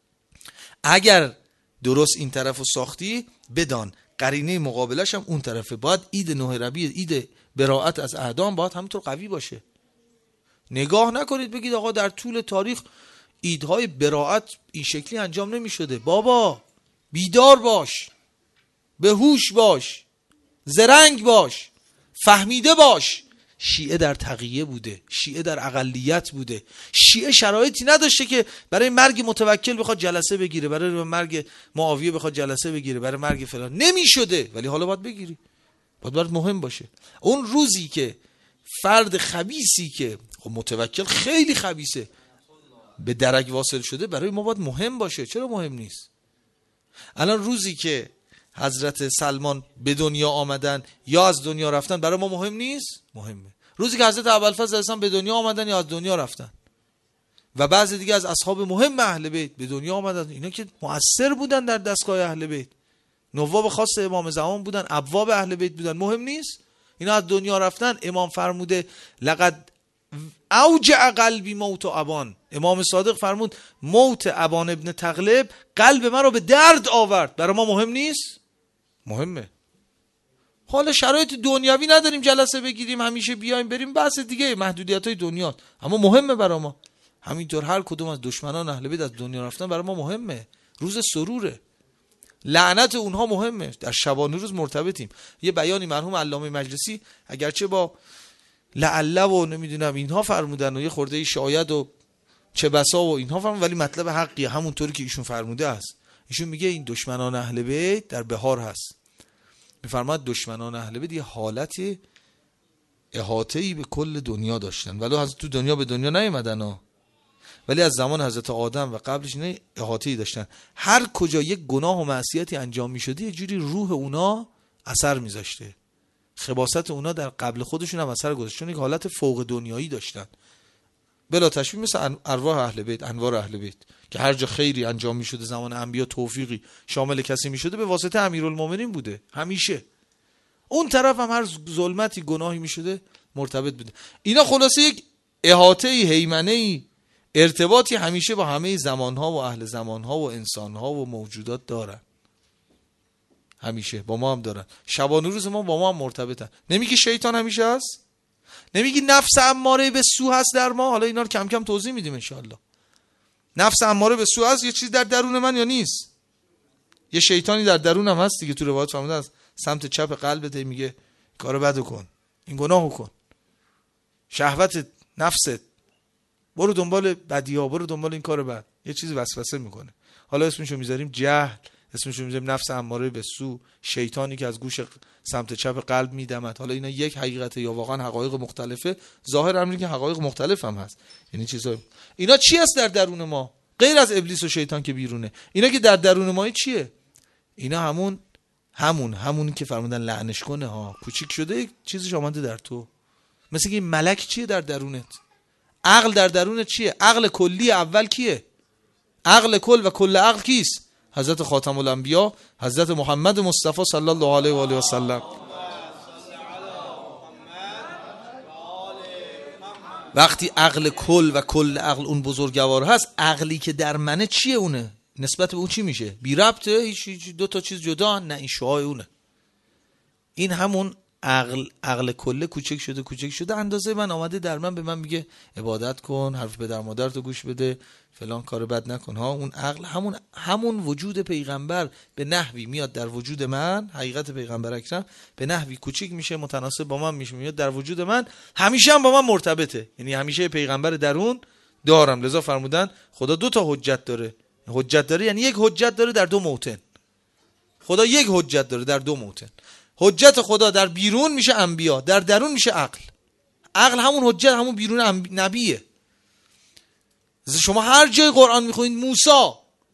اگر درست این طرفو ساختی، بدان قرینه مقابلش هم اون طرفه. باید عید نه ربیع، عید براءت از اعدام، باید همونطور قوی باشه. نگاه نکنید بگید آقا در طول تاریخ عیدهای براءت این شکلی انجام نمی شده. بابا بیدار باش، به هوش باش، زرنگ باش، فهمیده باش. شیعه در تقیه بوده، شیعه در اقلیت بوده، شیعه شرایطی نداشته که برای مرگ متوکل بخواد جلسه بگیره، برای مرگ معاویه بخواد جلسه بگیره، برای مرگ فلان نمی شده، ولی حالا باید بگیری، باید مهم باشه. اون روزی که فرد خبیثی که متوکل خیلی خبیثه به درک واصل شده، برای ما باید مهم باشه. چرا مهم نیست؟ الان روزی که حضرت سلمان به دنیا آمدن یا از دنیا رفتن برای ما مهم نیست؟ مهمه. روزی که حضرت ابوالفضل السلام به دنیا آمدن یا از دنیا رفتن و بعضی دیگه از اصحاب مهم اهل بیت به دنیا آمدن، اینا که مؤثر بودن در دستگاه اهل بیت، نواب خاص امام زمان بودن، ابواب اهل بیت بودن، مهم نیست؟ اینا از دنیا رفتن. امام فرموده لقد اوجع قلبی موت ابان. امام صادق فرمود موت ابان ابن تغلب قلب من رو به درد آورد. برای ما مهم نیست؟ مهمه. حالا شرایط دنیوی نداریم جلسه بگیریم همیشه بیایم بریم، بحث دیگه، محدودیت‌های دنیا، اما مهمه برای ما. همینطور هر کدوم از دشمنان اهل بیت از دنیا رفتن برای ما مهمه. روز سروره، لعنت اونها مهمه. در شبانه روز مرتبطیم. یه بیانی مرحوم علامه مجلسی اگرچه با لعله و نمیدونم اینها فرمودن و یه خورده شاید و چه بسا و اینها فرمودن، ولی مطلب حقیه، همونطوری که ایشون فرموده است. ایشون میگه این دشمنان اهل بیت در بهار هست. میفرماد دشمنان اهل بیت یه حالت احاطه‌ای به کل دنیا داشتن، ولی از تو دنیا به دنیا نیومدن ها، ولی از زمان حضرت آدم و قبلش نه احاطه‌ای داشتن. هر کجا یک گناه و معصیتی انجام میشده یه جوری روح اونا اثر میذاشته، خباثت اونا در قبل خودشون هم اثر گذاشت، چون یک حالت فوق دنیایی داشتن. بلا تشبیه مثل ارواح اهل بیت، انوار اهل بیت، که هر جا خیری انجام میشده زمان انبیا توفیقی شامل کسی میشده به واسطه امیرالمومنین بوده همیشه. اون طرف هم هر ظلمتی گناهی میشده مرتبط بوده. اینا خلاصه یک احاطه‌ای، هیمنه‌ای، ارتباطی همیشه با همه زمانها و اهل زمانها و انسانها و موجودات دارن. همیشه با ما هم دارن. شبانه روز ما با ما هم مرتبطن. نمیگی شیطان همیشه هست؟ نمیگی نفس اماره به سو هست در ما؟ حالا اینا رو کم کم توضیح میدیم انشاءالله. نفس اماره به سو هست، یه چیز در درون من یا نیست؟ یه شیطانی در درونم هست دیگه. تو روایت فهمیده از سمت چپ قلبت میگه کارو بدو کن، این گناهو کن، شهوت نفست، برو دنبال بدیها، برو دنبال این کارو بد، یه چیزی وسوسه میکنه. حالا اسمشو میذاریم جهل، اسمشو میذاریم نفس اماره به سو، شیطانی که از گوش سمت چپ قلب میدمد. حالا اینا یک حقیقته یا واقعا حقایق مختلفه؟ ظاهر امری که حقایق مختلف هم هست. یعنی چیزا اینا چی است در درون ما غیر از ابلیس و شیطان که بیرونه؟ اینا که در درون ما چیه؟ اینا همون که فرمودن لعنش کنه ها، کوچیک شده یک چیزش آمده در تو. مثل که ملک چیه در درونت؟ عقل در درونت چیه؟ عقل کلی اول کیه؟ عقل کل و کل عقل کیست؟ حضرت خاتم الانبیا، حضرت محمد مصطفی صلی الله علیه و آله و سلم. وقتی عقل کل و کل عقل اون بزرگوار هست، عقلی که در منه چیه؟ اونه نسبت به اون چی میشه؟ بی ربطه، هیچ دو تا چیز جدا، نه این شعاع اونه. این همون عقل کله کوچک شده اندازه من آمده در من، به من میگه عبادت کن، حرف پدر مادر تو گوش بده، فلان کار بد نکن ها. اون عقل همون وجود پیغمبر به نحوی میاد در وجود من، حقیقت پیغمبر اکرم به نحوی کوچیک میشه، متناسب با من میشه، میاد در وجود من، همیشه هم با من مرتبطه، یعنی همیشه پیغمبر درون دارم. لذا فرمودن خدا 2 تا حجت داره. حجت داره یعنی یک حجت داره در 2 موطن. خدا یک حجت داره در 2 موطن. حجت خدا در بیرون میشه انبیا، در درون میشه عقل. عقل همون حجت، همون بیرون نبیه. شما هر جای قرآن میخونید موسی،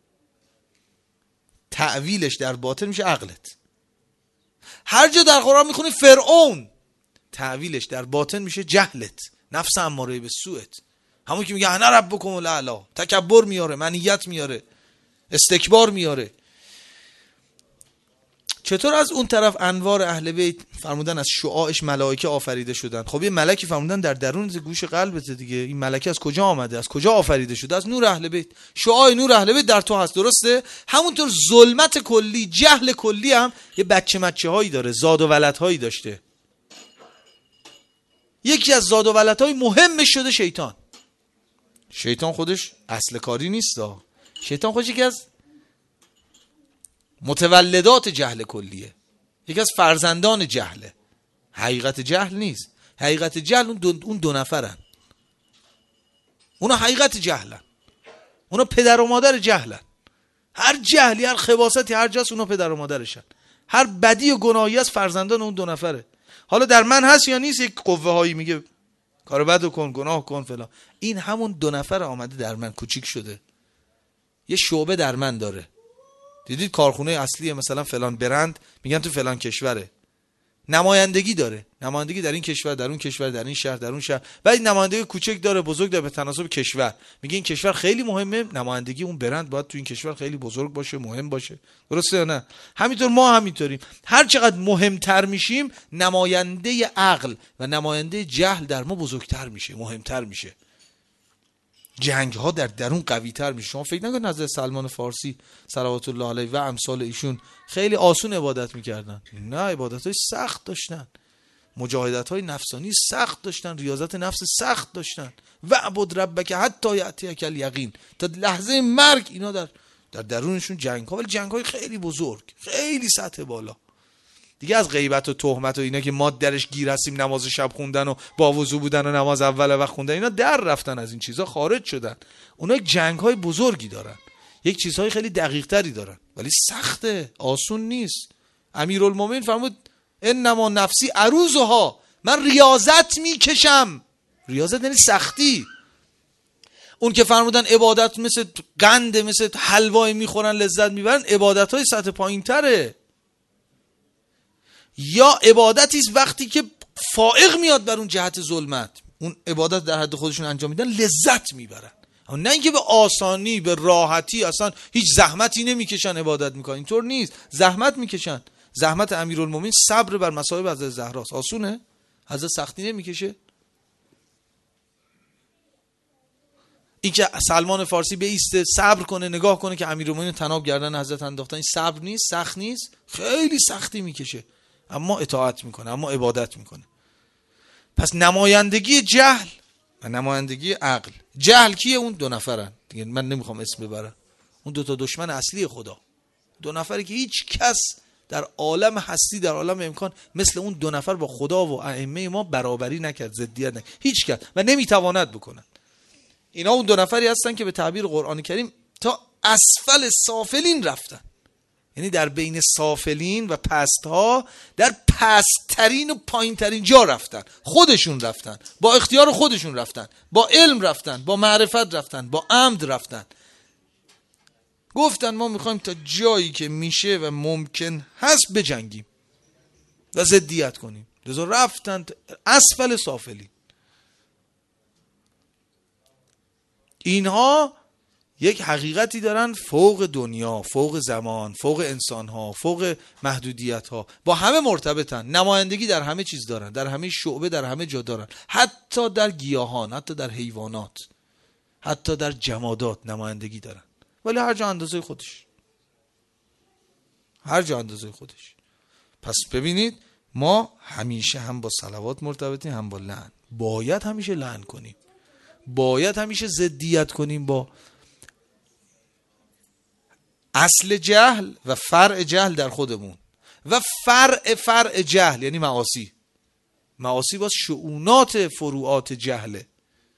تعویلش در باطن میشه عقلت. هر جا در قرآن میخونید فرعون، تعویلش در باطن میشه جهلت، نفس اماره به سوءت، همون که میگه انا ربکم الاعلی، تکبر میاره، منیت میاره، استکبار میاره. چطور از اون طرف انوار اهل بیت فرمودن از شعاعش ملائکه آفریده شدن؟ خب یه ملکی فرمودن در درون گوش قلبت دیگه. این ملکه از کجا آمده؟ از کجا آفریده شده؟ از نور اهل بیت. شعاع نور اهل بیت در تو هست، درسته؟ همونطور ظلمت کلی، جهل کلی هم یه بچه هایی داره، زاد و ولد هایی داشته. یکی از زاد و ولد های مهمش شده شیطان. شیطان خودش اصل کاری نیست. شیطان خودش یکی از متولدات جهل کلیه، یکی از فرزندان جهله. حقیقت جهل نیست. حقیقت جهل اون 2 نفرن. اونا حقیقت جهلن. اونا پدر و مادر جهلن. هر جهلی، هر خباثتی هر جاست، اونا پدر و مادرشن. هر بدی و گناهی از فرزندان اون 2 نفره. حالا در من هست یا نیست؟ یک قوه هایی میگه کار بد کن، گناه کن، فلان. این همون 2 نفر آمده در من، کوچیک شده، یه شعبه در من داره. دیدید کارخونه اصلی مثلا فلان برند میگن تو فلان کشوره، نمایندگی داره، نمایندگی در این کشور، در اون کشور، در این شهر، در اون شهر، ولی نمایندگی کوچک داره، بزرگ داره، به تناسب کشور. میگه این کشور خیلی مهمه، نمایندگی اون برند باید تو این کشور خیلی بزرگ باشه، مهم باشه. درسته یا نه؟ همینطور ما همینطوریم. هر چقدر مهمتر میشیم، نماینده عقل و نماینده جهل در ما بزرگتر میشه، مهمتر میشه. جنگ ها در درون قوی تر میشه. شما فکر نکنید حضرت سلمان فارسی صلوات الله علیه و امثال ایشون خیلی آسون عبادت میکردن. نه، عبادت های سخت داشتن، مجاهدت های نفسانی سخت داشتن، ریاضت نفس سخت داشتن. وعبد ربک حتی یأتیک الیقین، تا لحظه مرگ اینا در درونشون جنگ ها، ولی جنگ های خیلی بزرگ، خیلی سطح بالا. دیگه از غیبت و تهمت و اینا که ما درش گیر هستیم، نماز شب خوندن و با وضو بودن و نماز اول وقت خوندن، اینا در رفتن، از این چیزا خارج شدن. اونا یک جنگ های بزرگی دارن، یک چیزهای خیلی دقیق تری دارن، ولی سخته، آسون نیست. امیرالمومنین فرمود انما نفسی عروضها، من ریاضت میکشم. ریاضت یعنی سختی. اون که فرمودن عبادت مثل قند، مثل حلوایی میخورن لذت میبرن، عبادت های سطح پایین تره. یا عبادتی است وقتی که فائق میاد بر اون جهت ظلمت، اون عبادت در حد خودشون انجام میدن، لذت میبرن. نه اینکه به آسانی، به راحتی، اصلا هیچ زحمتی نمیکشن عبادت میکنن. اینطور نیست، زحمت میکشن. زحمت امیرالمومنین صبر بر مصائب حضرت زهراست. آسونه؟ حضرت سختی نمیکشه. این که سلمان فارسی بیسته صبر کنه، نگاه کنه که امیرالمومنین طناب گردن حضرت انداختن، این صبر نیست؟ سخت نیست؟ خیلی سختی میکشه، اما اطاعت میکنه، اما عبادت میکنه. پس نمایندگی جهل و نمایندگی عقل. جهل کیه؟ اون 2 نفرن دیگه، من نمیخوام اسم ببرم. اون 2 تا دشمن اصلی خدا، 2 نفری که هیچ کس در عالم هستی، در عالم امکان مثل اون 2 نفر با خدا و ائمه ما برابری نکرد، ضدیت نکرد، هیچ کس، و نمیتواند بکنن. اینا اون 2 نفری هستن که به تعبیر قرآن کریم تا اسفل سافلین رفتن، یعنی در بین سافلین و پستها، در پستترین و پایینترین جا رفتن. خودشون رفتن، با اختیار خودشون رفتن، با علم رفتن، با معرفت رفتن، با عمد رفتن. گفتن ما میخوایم تا جایی که میشه و ممکن هست بجنگیم و ضدیت کنیم. لذا رفتن اسفل سافلین. اینها یک حقیقتی دارن فوق دنیا، فوق زمان، فوق انسانها، فوق محدودیتها، با همه مرتبطن. نمایندگی در همه چیز دارن، در همه شعبه، در همه جا دارن، حتی در گیاهان، حتی در حیوانات، حتی در جمادات نمایندگی دارن، ولی هر جا اندازه خودش، هر جا اندازه خودش. پس ببینید ما همیشه هم با صلوات مرتبطیم، هم با لعن. باید همیشه لعن کنیم، باید همیشه ضدیت کنیم با اصل جهل و فرع جهل در خودمون و فرع جهل یعنی معاصی. معاصی باز شؤونات فروعات جهله.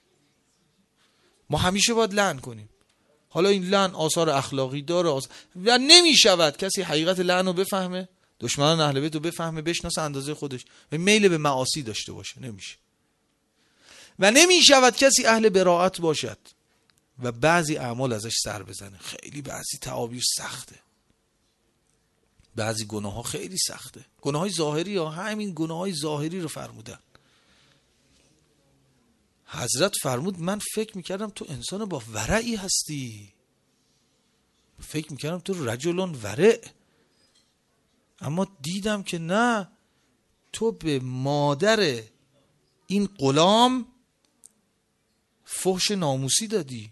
ما همیشه باید لعن کنیم. حالا این لعن آثار اخلاقی داره و نمی شود کسی حقیقت لعن رو بفهمه، دشمنان اهل بیت رو بفهمه، بشناسه اندازه خودش و میل به معاصی داشته باشه. نمیشه. و نمی شود کسی اهل براءت باشد و بعضی اعمال ازش سر بزنه. خیلی بعضی تعابیر سخته، بعضی گناه ها خیلی سخته. گناه های ظاهری ها، همین گناه های ظاهری رو فرمودن. حضرت فرمود من فکر میکردم تو انسان با ورعی هستی، فکر میکردم تو رجلون ورع، اما دیدم که نه، تو به مادر این غلام فحش ناموسی دادی.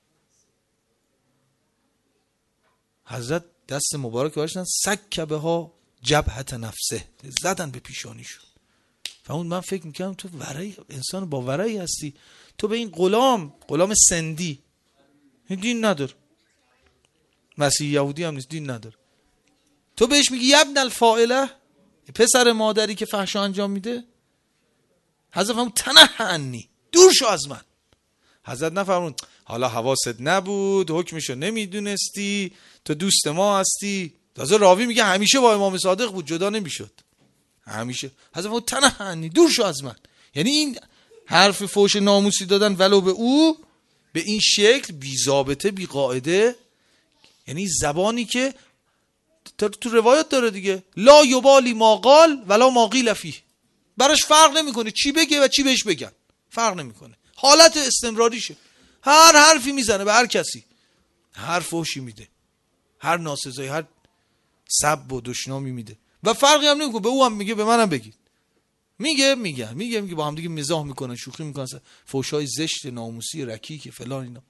حضرت دست مبارک باشن سکبه ها جبهت نفسه، زدن به پیشانیشون. فرمود من فکر میکردم تو ورعی، انسان با ورعی هستی، تو به این غلام سندی، دین نداره، مسیح یهودی هم نیست، دین نداره، تو بهش میگی ابن الفاعله، پسر مادری که فحشا انجام میده. حضرت فرمود تنه عنی، دور شو از من. حضرت نفرمود حالا حواست نبود، حکمشو نمیدونستی، تو دوست ما هستی. تازه راوی میگه همیشه با امام صادق بود، جدا نمیشد همیشه. حضرت فرمود تنه عنی، دور شو از من. یعنی این حرف فحش ناموسی دادن ولو به او به این شکل، بی ضابطه، بی قاعده، یعنی زبانی که تو روایت داره دیگه، لا یبالی ما قال ولا ما قیل فیه، براش فرق نمیکنه چی بگه و چی بهش بگن، فرق نمیکنه، حالت استمراریشه، هر حرفی میزنه به هر کسی، هر فحشی میده، هر ناسزایی، هر سب و دشنامی میده و فرقی هم نمیکنه. به او هم میگه به منم بگید، میگه با هم دیگه مزاح میکنن، شوخی میکنن، فحشای زشت ناموسی رکیک فلان اینا.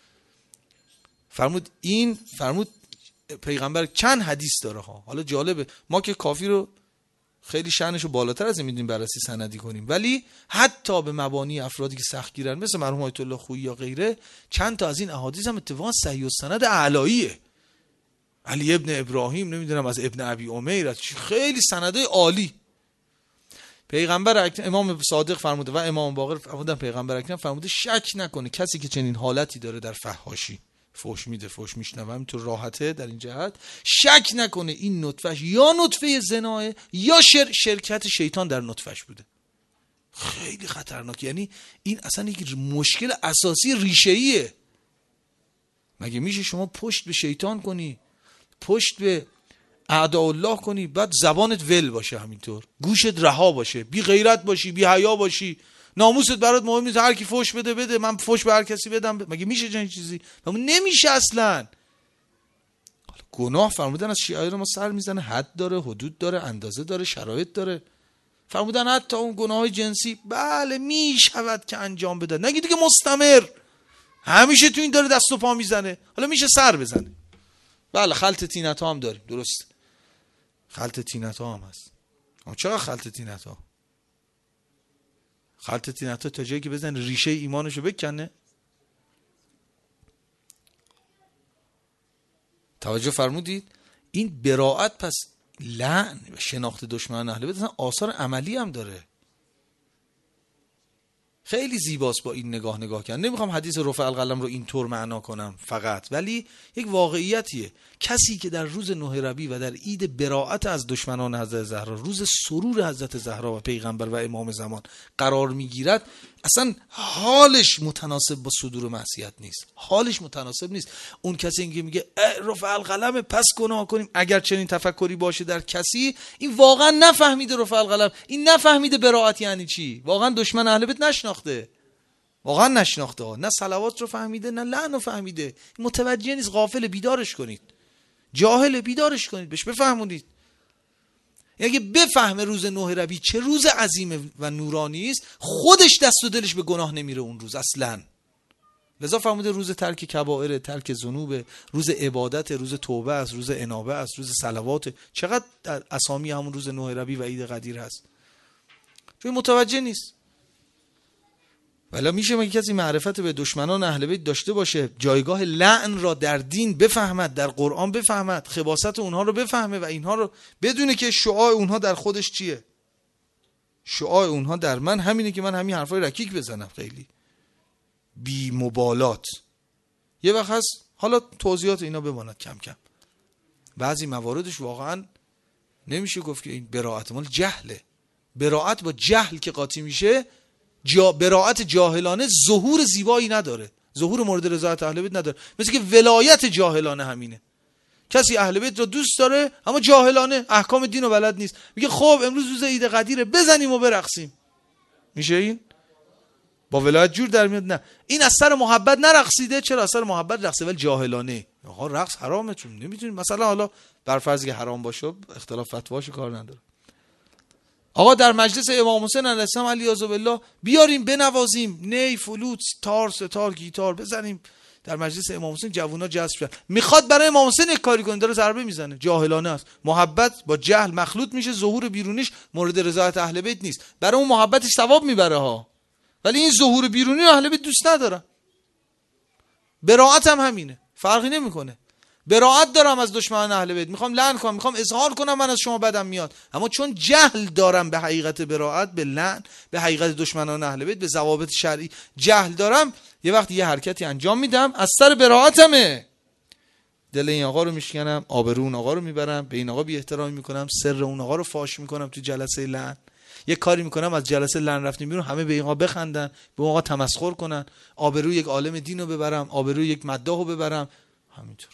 فرمود پیغمبر چند حدیث داره ها. حالا جالبه ما که کافی رو خیلی شأنشو بالاتر از این میدونیم بررسی سندی کنیم، ولی حتی به مبانی افرادی که سختگیرن مثل مرحوم آیت الله خویی یا غیره، چند تا از این احادیث هم اتفاقا صحیح السند اعلاییه. علی ابن ابراهیم، نمیدونم از ابن ابی امیر، خیلی سنده عالی. پیغمبر اکرم امام صادق فرموده و امام باقر فرمودن، پیغمبر اکرم فرموده شک نکنه کسی که چنین حالتی داره در فحاشی، فحش میده، فحش میشنوه، همینطور راحته در این جهت، شک نکنه این نطفهش یا نطفه زناه یا شرکت شیطان در نطفهش بوده. خیلی خطرناک. یعنی این اصلا یک مشکل اساسی ریشه‌ایه. مگه میشه شما پشت به شیطان کنی، پشت به اعداء الله کنی، بعد زبانت ول باشه، همینطور گوشت رها باشه، بی غیرت باشی، بی حیا باشی، ناموست برات مهم نیست، هر کی فحش بده، من فحش به هر کسی بدم؟ مگه میشه چنین چیزی؟ نمیشه اصلا. گناه فرمودن از شعائر ما سر میزنه، حد داره، حدود داره، اندازه داره، شرایط داره. فرمودن حتی اون گناههای جنسی بله میشود که انجام بده، نگی دیگه مستمر همیشه تو این داره دست و پا میزنه. حالا میشه سر بزنه، بله خلط تینت ها هم داریم، درست، خلط تینت ها هم هست. اما چقدر خلط تینت ها؟ خلط تینت ها تا جایی که بزن ریشه ایمانشو بکنه. توجه فرمودید؟ این براءت پس لعن و شناخت دشمنان اهل بیت آثار عملی هم داره. خیلی زیباست با این نگاه کردن. نمیخوام حدیث رفع القلم رو اینطور معنا کنم فقط، ولی یک واقعیتیه. کسی که در روز 9 ربیع و در عید براءت از دشمنان حضرت زهرا، روز سرور حضرت زهرا و پیغمبر و امام زمان قرار میگیرد، اصلا حالش متناسب با صدور معصیت نیست، حالش متناسب نیست. اون کسی که میگه رفع القلم پس گناه کنیم، اگر چنین تفکری باشه در کسی، این واقعا نفهمیده رفع القلم، این نفهمیده براءت یعنی چی، واقعا دشمن اهل بیت نشناخته. واقعا نشناخته ها، نه صلوات رو فهمیده نه لعن رو فهمیده، متوجه نیست، غافل. بیدارش کنید، جاهل، بیدارش کنید، بهش بفهمونید. اگه بفهمه روز 9 ربیع چه روز عظیم و نورانی است، خودش دست و دلش به گناه نمیره اون روز اصلا. لذا فرموده روز ترک کبائر، ترک ذنوب، روز عبادت، روز توبه است، روز انابه است، روز صلوات. چقدر در اسامی همون روز 9 ربیع و عید قدیر هست، چون متوجه نیست. ولی میشه مگه کسی معرفت به دشمنان اهل بیت داشته باشه، جایگاه لعن را در دین بفهمد، در قرآن بفهمد، خباثت اونها رو بفهمه و اینها رو بدونه که شعاع اونها در خودش چیه؟ شعاع اونها در من همینه که من همین حرفای رکیک بزنم، خیلی بی مبالات. یه وقت هست حالا توضیحات اینا بماند کم کم، بعضی مواردش واقعا نمیشه گفت که این براءت مال جهله. براءت با جهل که قاطی میشه، براءت جاهلانه ظهور زیبایی نداره، ظهور مورد رضایت اهل بیت نداره. مثل که ولایت جاهلانه همینه، کسی اهل بیت رو دوست داره اما جاهلانه احکام دین رو بلد نیست، میگه خب امروز روز عید قدیره بزنیم و برقصیم. میشه این با ولایت جور در میاد؟ نه، این از سر محبت نرقصیده. چرا از سر محبت رقصه ولی جاهلانه؟ آقا رقص حرامه، چون نمیتونید مثلا حالا بر فرض که حرام باشه اختلاف فتواشو کار نداره. آقا در مجلس امام حسین علیه السلام علیه بالله بیاریم بنوازیم، نی، فلوت، تار، ستار، گیتار بزنیم در مجلس امام حسین، جوونا جذب شدن. میخواد برای امام حسین یک کاری کنه، داره ضربه میزنه، جاهلانه است. محبت با جهل مخلوط میشه، ظهور بیرونیش مورد رضایت اهل بیت نیست. برای اون محبتش ثواب میبره ها، ولی این ظهور بیرونی رو اهل بیت دوست ندارن. براءت هم همینه، فرقی نمیکنه. براءت دارم از دشمنان اهل بیت، میخوام لعن کنم، میخوام اظهار کنم من از شما بدم میاد، اما چون جهل دارم به حقیقت براءت، به لعن، به حقیقت دشمنان اهل بیت، به ضوابط شرعی جهل دارم، یه وقت یه حرکتی انجام میدم از سر براءتمه، دل این آقا رو میشکنم، آبرو اون آقا رو میبرم، به این آقا بی احترامی میکنم، سر اون آقا رو فاش میکنم تو جلسه لعن. یک کاری میکنم از جلسه لعن رفتیم بیرون، همه به این آقا بخندن، به اون آقا تمسخر کنن، آبروی یک عالم دین رو ببرم، آبروی یک مداح رو ببرم. همینطور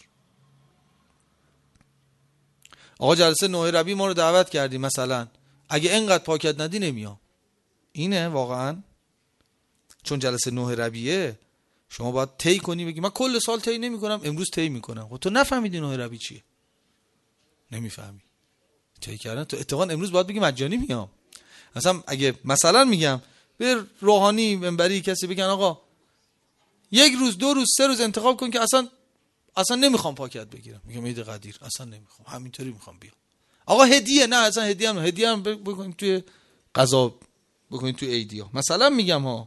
آقا جلسه 9 ربیع ما رو دعوت کردی، مثلا اگه اینقدر پاکت ندی نمیام. اینه واقعا، چون جلسه 9 ربیعه شما باید طی کنی، بگی من کل سال طی نمیکنم امروز طی میکنم. خب تو نفهمیدی 9 ربیع چیه، نمیفهمی طی کردن. تو اتفاقا امروز باید بگی مجانی میام. مثلا اگه مثلا میگم به روحانی منبری کسی بگن آقا یک روز 2 روز 3 روز انتخاب کن که اصلا نمیخوام پاکت بگیرم، میگم عید قدیر اصلا نمیخوام، همینطوری میخوام بیام. آقا هدیه، نه اصلا هدیه هم بکنیم توی قضا، بکنیم توی عیدیا مثلا میگم ها.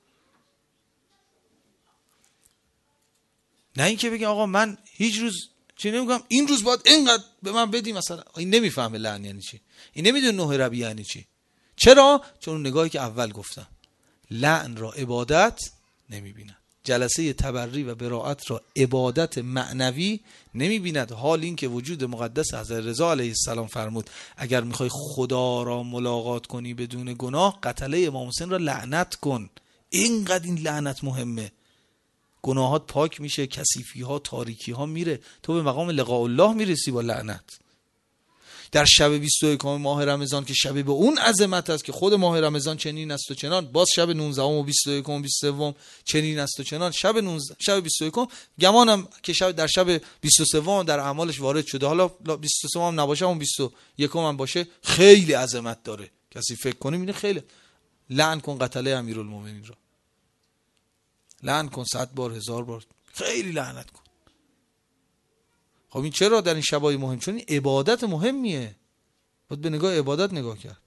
نه اینکه بگم آقا من هیچ روز چی نمیگم، این روز باید اینقدر به من بدی مثلا. این نمیفهمه لعن یعنی چی، این نمیدونه 9 ربیع یعنی چی. چرا؟ چون نگاهی که اول گفتم، لعن را عبادت نمیبینن، جلسه تبری و براءت را عبادت معنوی نمیبیند. حال این که وجود مقدس حضرت رضا علیه السلام فرمود اگر میخوای خدا را ملاقات کنی بدون گناه، قتله امام حسین را لعنت کن. اینقدر این لعنت مهمه، گناهات پاک میشه، کثیفی ها، تاریکی ها میره، تو به مقام لقاء الله میرسی با لعنت. در شب 21 ماه رمضان که شب به اون عظمت است که خود ماه رمضان چنین است و چنان، باز شب 19 و 21 و 23 چنین است و چنان. شب 21 گمانم که در شب 23 در اعمالش وارد شده، حالا 23 هم نباشه اون 21 هم باشه، خیلی عظمت داره. کسی فکر کنه اینه خیلی. لعن کن قتله امیرالمومنین را، لعن کن 100 بار 1000 بار، خیلی لعنت کن. خب این چرا در این شبای مهم؟ چون این عبادت مهمیه، باید به نگاه عبادت نگاه کرد.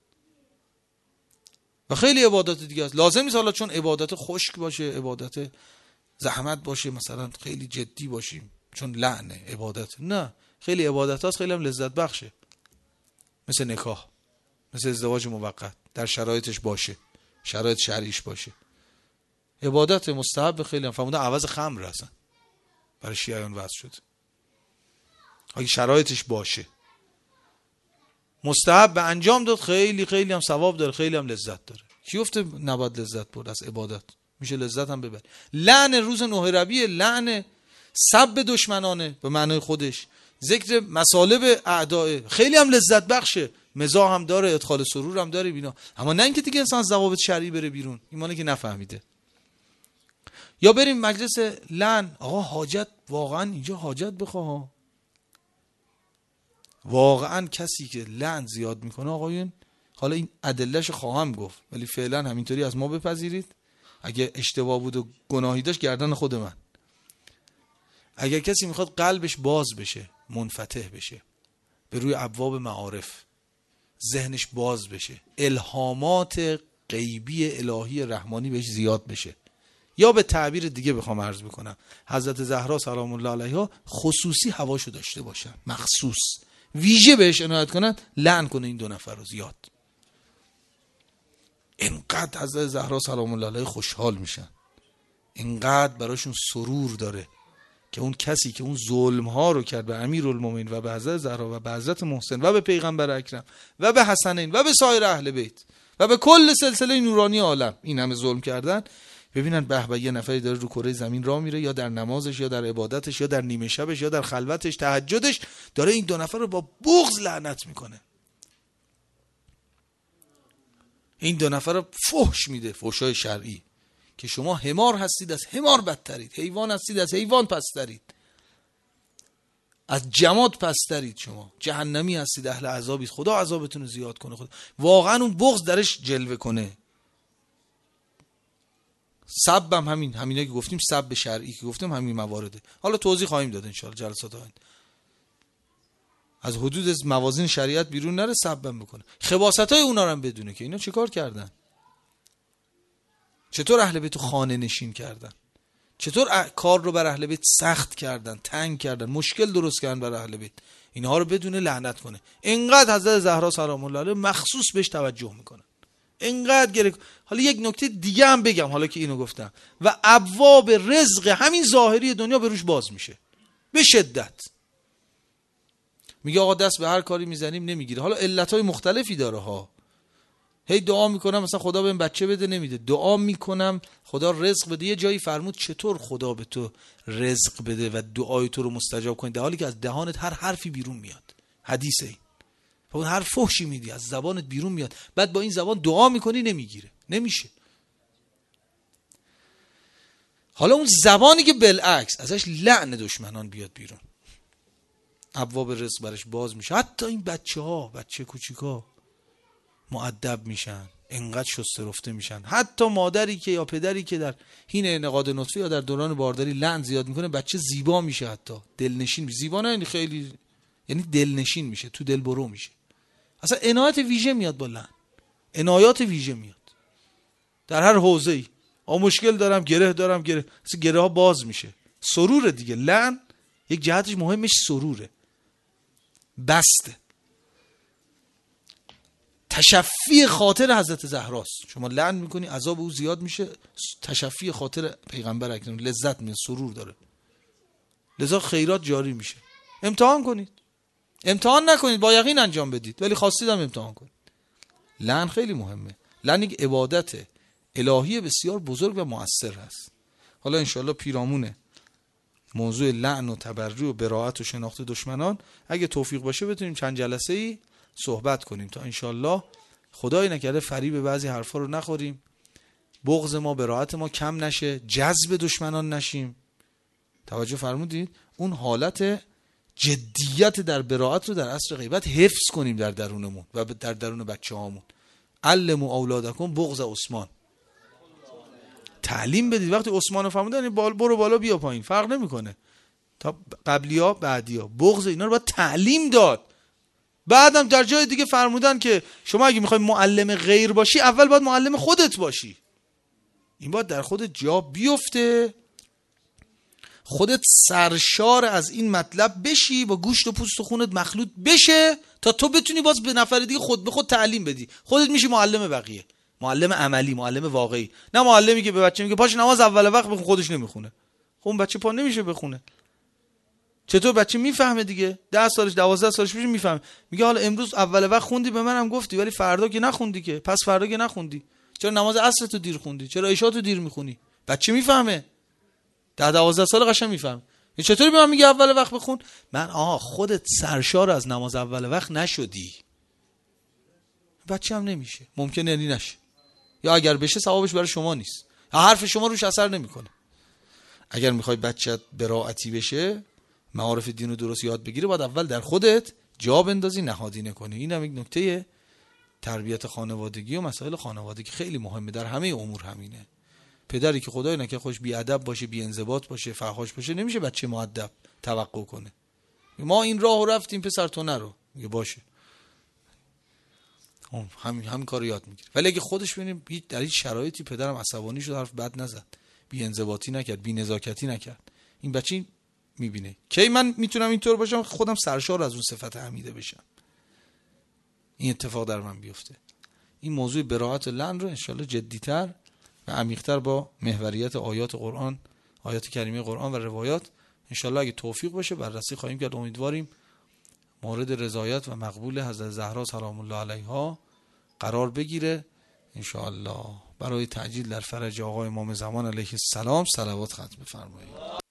و خیلی عبادت دیگه است، لازم نیست حالا چون عبادت خشک باشه، عبادت زحمت باشه، مثلا خیلی جدی باشیم چون لعنه عبادت. نه، خیلی عبادت هاست خیلی هم لذت بخشه، مثل نکاح، مثل ازدواج موقت در شرایطش باشه، شرایط شرعیش باشه. عبادت مستحب خیلی هم فرموده عوض خمر هستن، برای شیعیان وضع شده. اگه شرایطش باشه مستحب به انجام داد، خیلی خیلی هم ثواب داره، خیلی هم لذت داره. کی گفته نباید لذت برد از عبادت؟ میشه لذت هم ببری. لعن روز 9 ربیع لعن سب دشمنانه به معنای خودش، ذکر مصالب اعداء، خیلی هم لذت بخشه، مزاح هم داره، ادخال سرور هم داره بینا. اما نه اینکه دیگه انسان ضوابط شرعی بره بیرون، ایمانه که نفهمیده. یا بریم مجلس لعن. آقا حاجت واقعا اینجا حاجت بخواه، واقعا کسی که لعن زیاد میکنه آقایون، حالا این ادلهش خواهم گفت ولی فعلا همینطوری از ما بپذیرید. اگه اشتباه بود و گناهی داشت گردن خود من. اگر کسی میخواد قلبش باز بشه، منفتح بشه به روی ابواب معارف، ذهنش باز بشه، الهامات غیبی الهی رحمانی بهش زیاد بشه، یا به تعبیر دیگه بخوام عرض بکنم حضرت زهرا سلام الله علیها خصوصی هواشو داشته باشن، مخصوص ویژه بهش عنایت کنن، لعن کنه این 2 نفر رو زیاد. اینقدر حضرت زهرا سلام الله علیها خوشحال میشن، اینقدر براشون سرور داره که اون کسی که اون ظلم ها رو کرد به امیرالمومنین و به حضرت زهرا و به حضرت محسن و به پیغمبر اکرم و به حسنین و به سایر اهل بیت و به کل سلسله نورانی عالم، این همه ظلم کردن، ببینن به به یه نفری داره رو کره زمین راه میره، یا در نمازش یا در عبادتش یا در نیمه شبش یا در خلوتش تهجدش داره این 2 نفر رو با بغض لعنت میکنه، این 2 نفر رو فحش میده، فحشای شرعی، که شما حمار هستید از حمار بدترید، حیوان هستید از حیوان پسترید، از جماد پسترید، شما جهنمی هستید، اهل عذابید، خدا عذابتون رو زیاد کنه. خدا واقعا اون بغض درش جلوه کنه. سب هم همینایی که گفتیم، سب شرعی که گفتیم همین موارده. حالا توضیح خواهیم داد ان شاء الله جلسات آینده. از حدود موازین شریعت بیرون نره، سبم بکنه، خباستای اونا رو هم بدونه که اینا چه کار کردن، چطور اهل بیت خانه نشین کردن، چطور کار رو بر اهل بیت سخت کردن، تنگ کردن، مشکل درست کردن بر اهل بیت، اینها رو بدونه لعنت کنه. اینقدر حضرت زهرا سلام الله علیها مخصوص بهش توجه میکنن، اینقدر حالا یک نکته دیگه هم بگم، حالا که اینو گفتم، و ابواب رزق همین ظاهری دنیا به روش باز میشه به شدت. میگه آقا دست به هر کاری میزنیم نمیگیره، حالا علتهای مختلفی داره ها. هی دعا میکنم مثلا خدا بهم بچه بده، نمیده، دعا میکنم خدا رزق بده. یه جایی فرمود چطور خدا به تو رزق بده و دعای تو رو مستجاب کنه در حالی که از دهانت هر حرفی بیرون میاد، حدیثه این، اون هر فحشی میدی از زبانت بیرون میاد، بعد با این زبان دعا میکنی نمیگیره، نمیشه. حالا اون زبانی که بالعکس ازش لعن دشمنان بیاد بیرون، ابواب رزق برش باز میشه. حتی این بچه کوچیکا مؤدب میشن، انقدر شسته رفته میشن. حتی مادری که یا پدری که در حین انعقاد نطفه یا در دوران بارداری لعن زیاد میکنه، بچه زیبا میشه، حتی دلنشین میشه. زیبا نه خیلی، یعنی دلنشین میشه، تو دل برو میشه. اصلا عنایت ویژه میاد با لعن، عنایات ویژه میاد در هر حوزه‌ای. مشکل دارم، گره دارم، اصلا گره ها باز میشه. سرور دیگه، لعن یک جهتش مهمش سروره، بسته، تشفی خاطر حضرت زهراست. شما لعن میکنی عذاب او زیاد میشه، تشفی خاطر پیغمبر اکرم، لذت میاد، سرور داره، لذا خیرات جاری میشه. امتحان کنید، امتحان نکنید، با یقین انجام بدید، ولی خواستید هم امتحان کنید. لعن خیلی مهمه. لعن یک عبادت الهی بسیار بزرگ و مؤثر هست. حالا انشاءالله پیرامونه موضوع لعن و تبری و براءت و شناخت دشمنان اگه توفیق باشه بتونیم چند جلسه ای صحبت کنیم تا انشاءالله خدای نکرده فریب بعضی حرفا رو نخوریم، بغض ما، براءت ما کم نشه، جذب دشمنان نشیم. توجه فرمودید؟ اون حالت جدیت در براءت رو در عصر غیبت حفظ کنیم در درونمون و در درون بچه‌هامون. علموا اولادکم بغض عثمان. تعلیم بدید. وقتی عثمان فرمودن برو بالا بیا پایین فرق نمیکنه، تا قبلیا بعدیا بغض اینا رو باید تعلیم داد. بعدم در جای دیگه فرمودن که شما اگه میخوای معلم غیر باشی اول باید معلم خودت باشی. این باید در خودت جا بیفته، خودت سرشار از این مطلب بشی، با گوشت و پوست و خونت مخلوط بشه تا تو بتونی باز به نفر دیگه خود به خود تعلیم بدی. خودت میشی معلم بقیه، معلم عملی، معلم واقعی، نه معلمی که به بچه میگه پاش نماز اول وقت بخون خودش نمیخونه. خب اون بچه پا نمیشه بخونه. چطور بچه میفهمه دیگه؟ 10 سالش 12 سالش میشه میفهمه. میگه حالا امروز اول وقت خوندی به منم گفتی ولی فردا که نخوندی، که پس فردا که نخوندی، چرا نماز عصر تو دیر خوندی، چرا عشا تو دیر میخونی؟ بچه میفهمه، 10-12 سال قشنگ میفهمه. چطوری به من میگه اول وقت بخون؟ من خودت سرشار از نماز اول وقت نشدی. بچه هم نمیشه، ممکنه یعنی نشه، یا اگر بشه ثوابش برای شما نیست، حرف شما روش اثر نمیکنه. اگر میخوای بچت براعتی بشه، معارف دین رو درست یاد بگیره، باید اول در خودت جا بندازی، نهادینه کنی. این هم یک نکته تربیت خانوادگی و مسائل خانوادگی خیلی مهمه، در همه امور همینه. پدری که خدای نکنه خوش بی ادب باشه، بی انضباط باشه، فحاش باشه، نمیشه بچه مؤدب توقع کنه. ما این راهو رفتیم پسر تو نرو، میگه باشه، همین کارو یاد میگیره. ولی اگه خودش ببینیم در هیچ شرایطی پدرم عصبانی شد، حرف بد نزد، بی انضباطی نکرد، بی نزاکتی نکرد، این بچه میبینه کی من میتونم اینطور باشم خودم سرشار از اون صفت حمیده بشم، این اتفاق در من بیفته. این موضوع براءت و لعن رو انشالله جدیتر و عمیق‌تر با محوریت آیات قرآن، آیات کریمه قرآن و روایات انشالله اگه توفیق باشه بررسی خواهیم کرد. امیدواریم مورد رضایت و مقبول حضرت زهرا سلام الله علیها قرار بگیره انشالله. برای تعجیل در فرج آقای امام زمان علیه السلام صلوات ختم بفرمایید.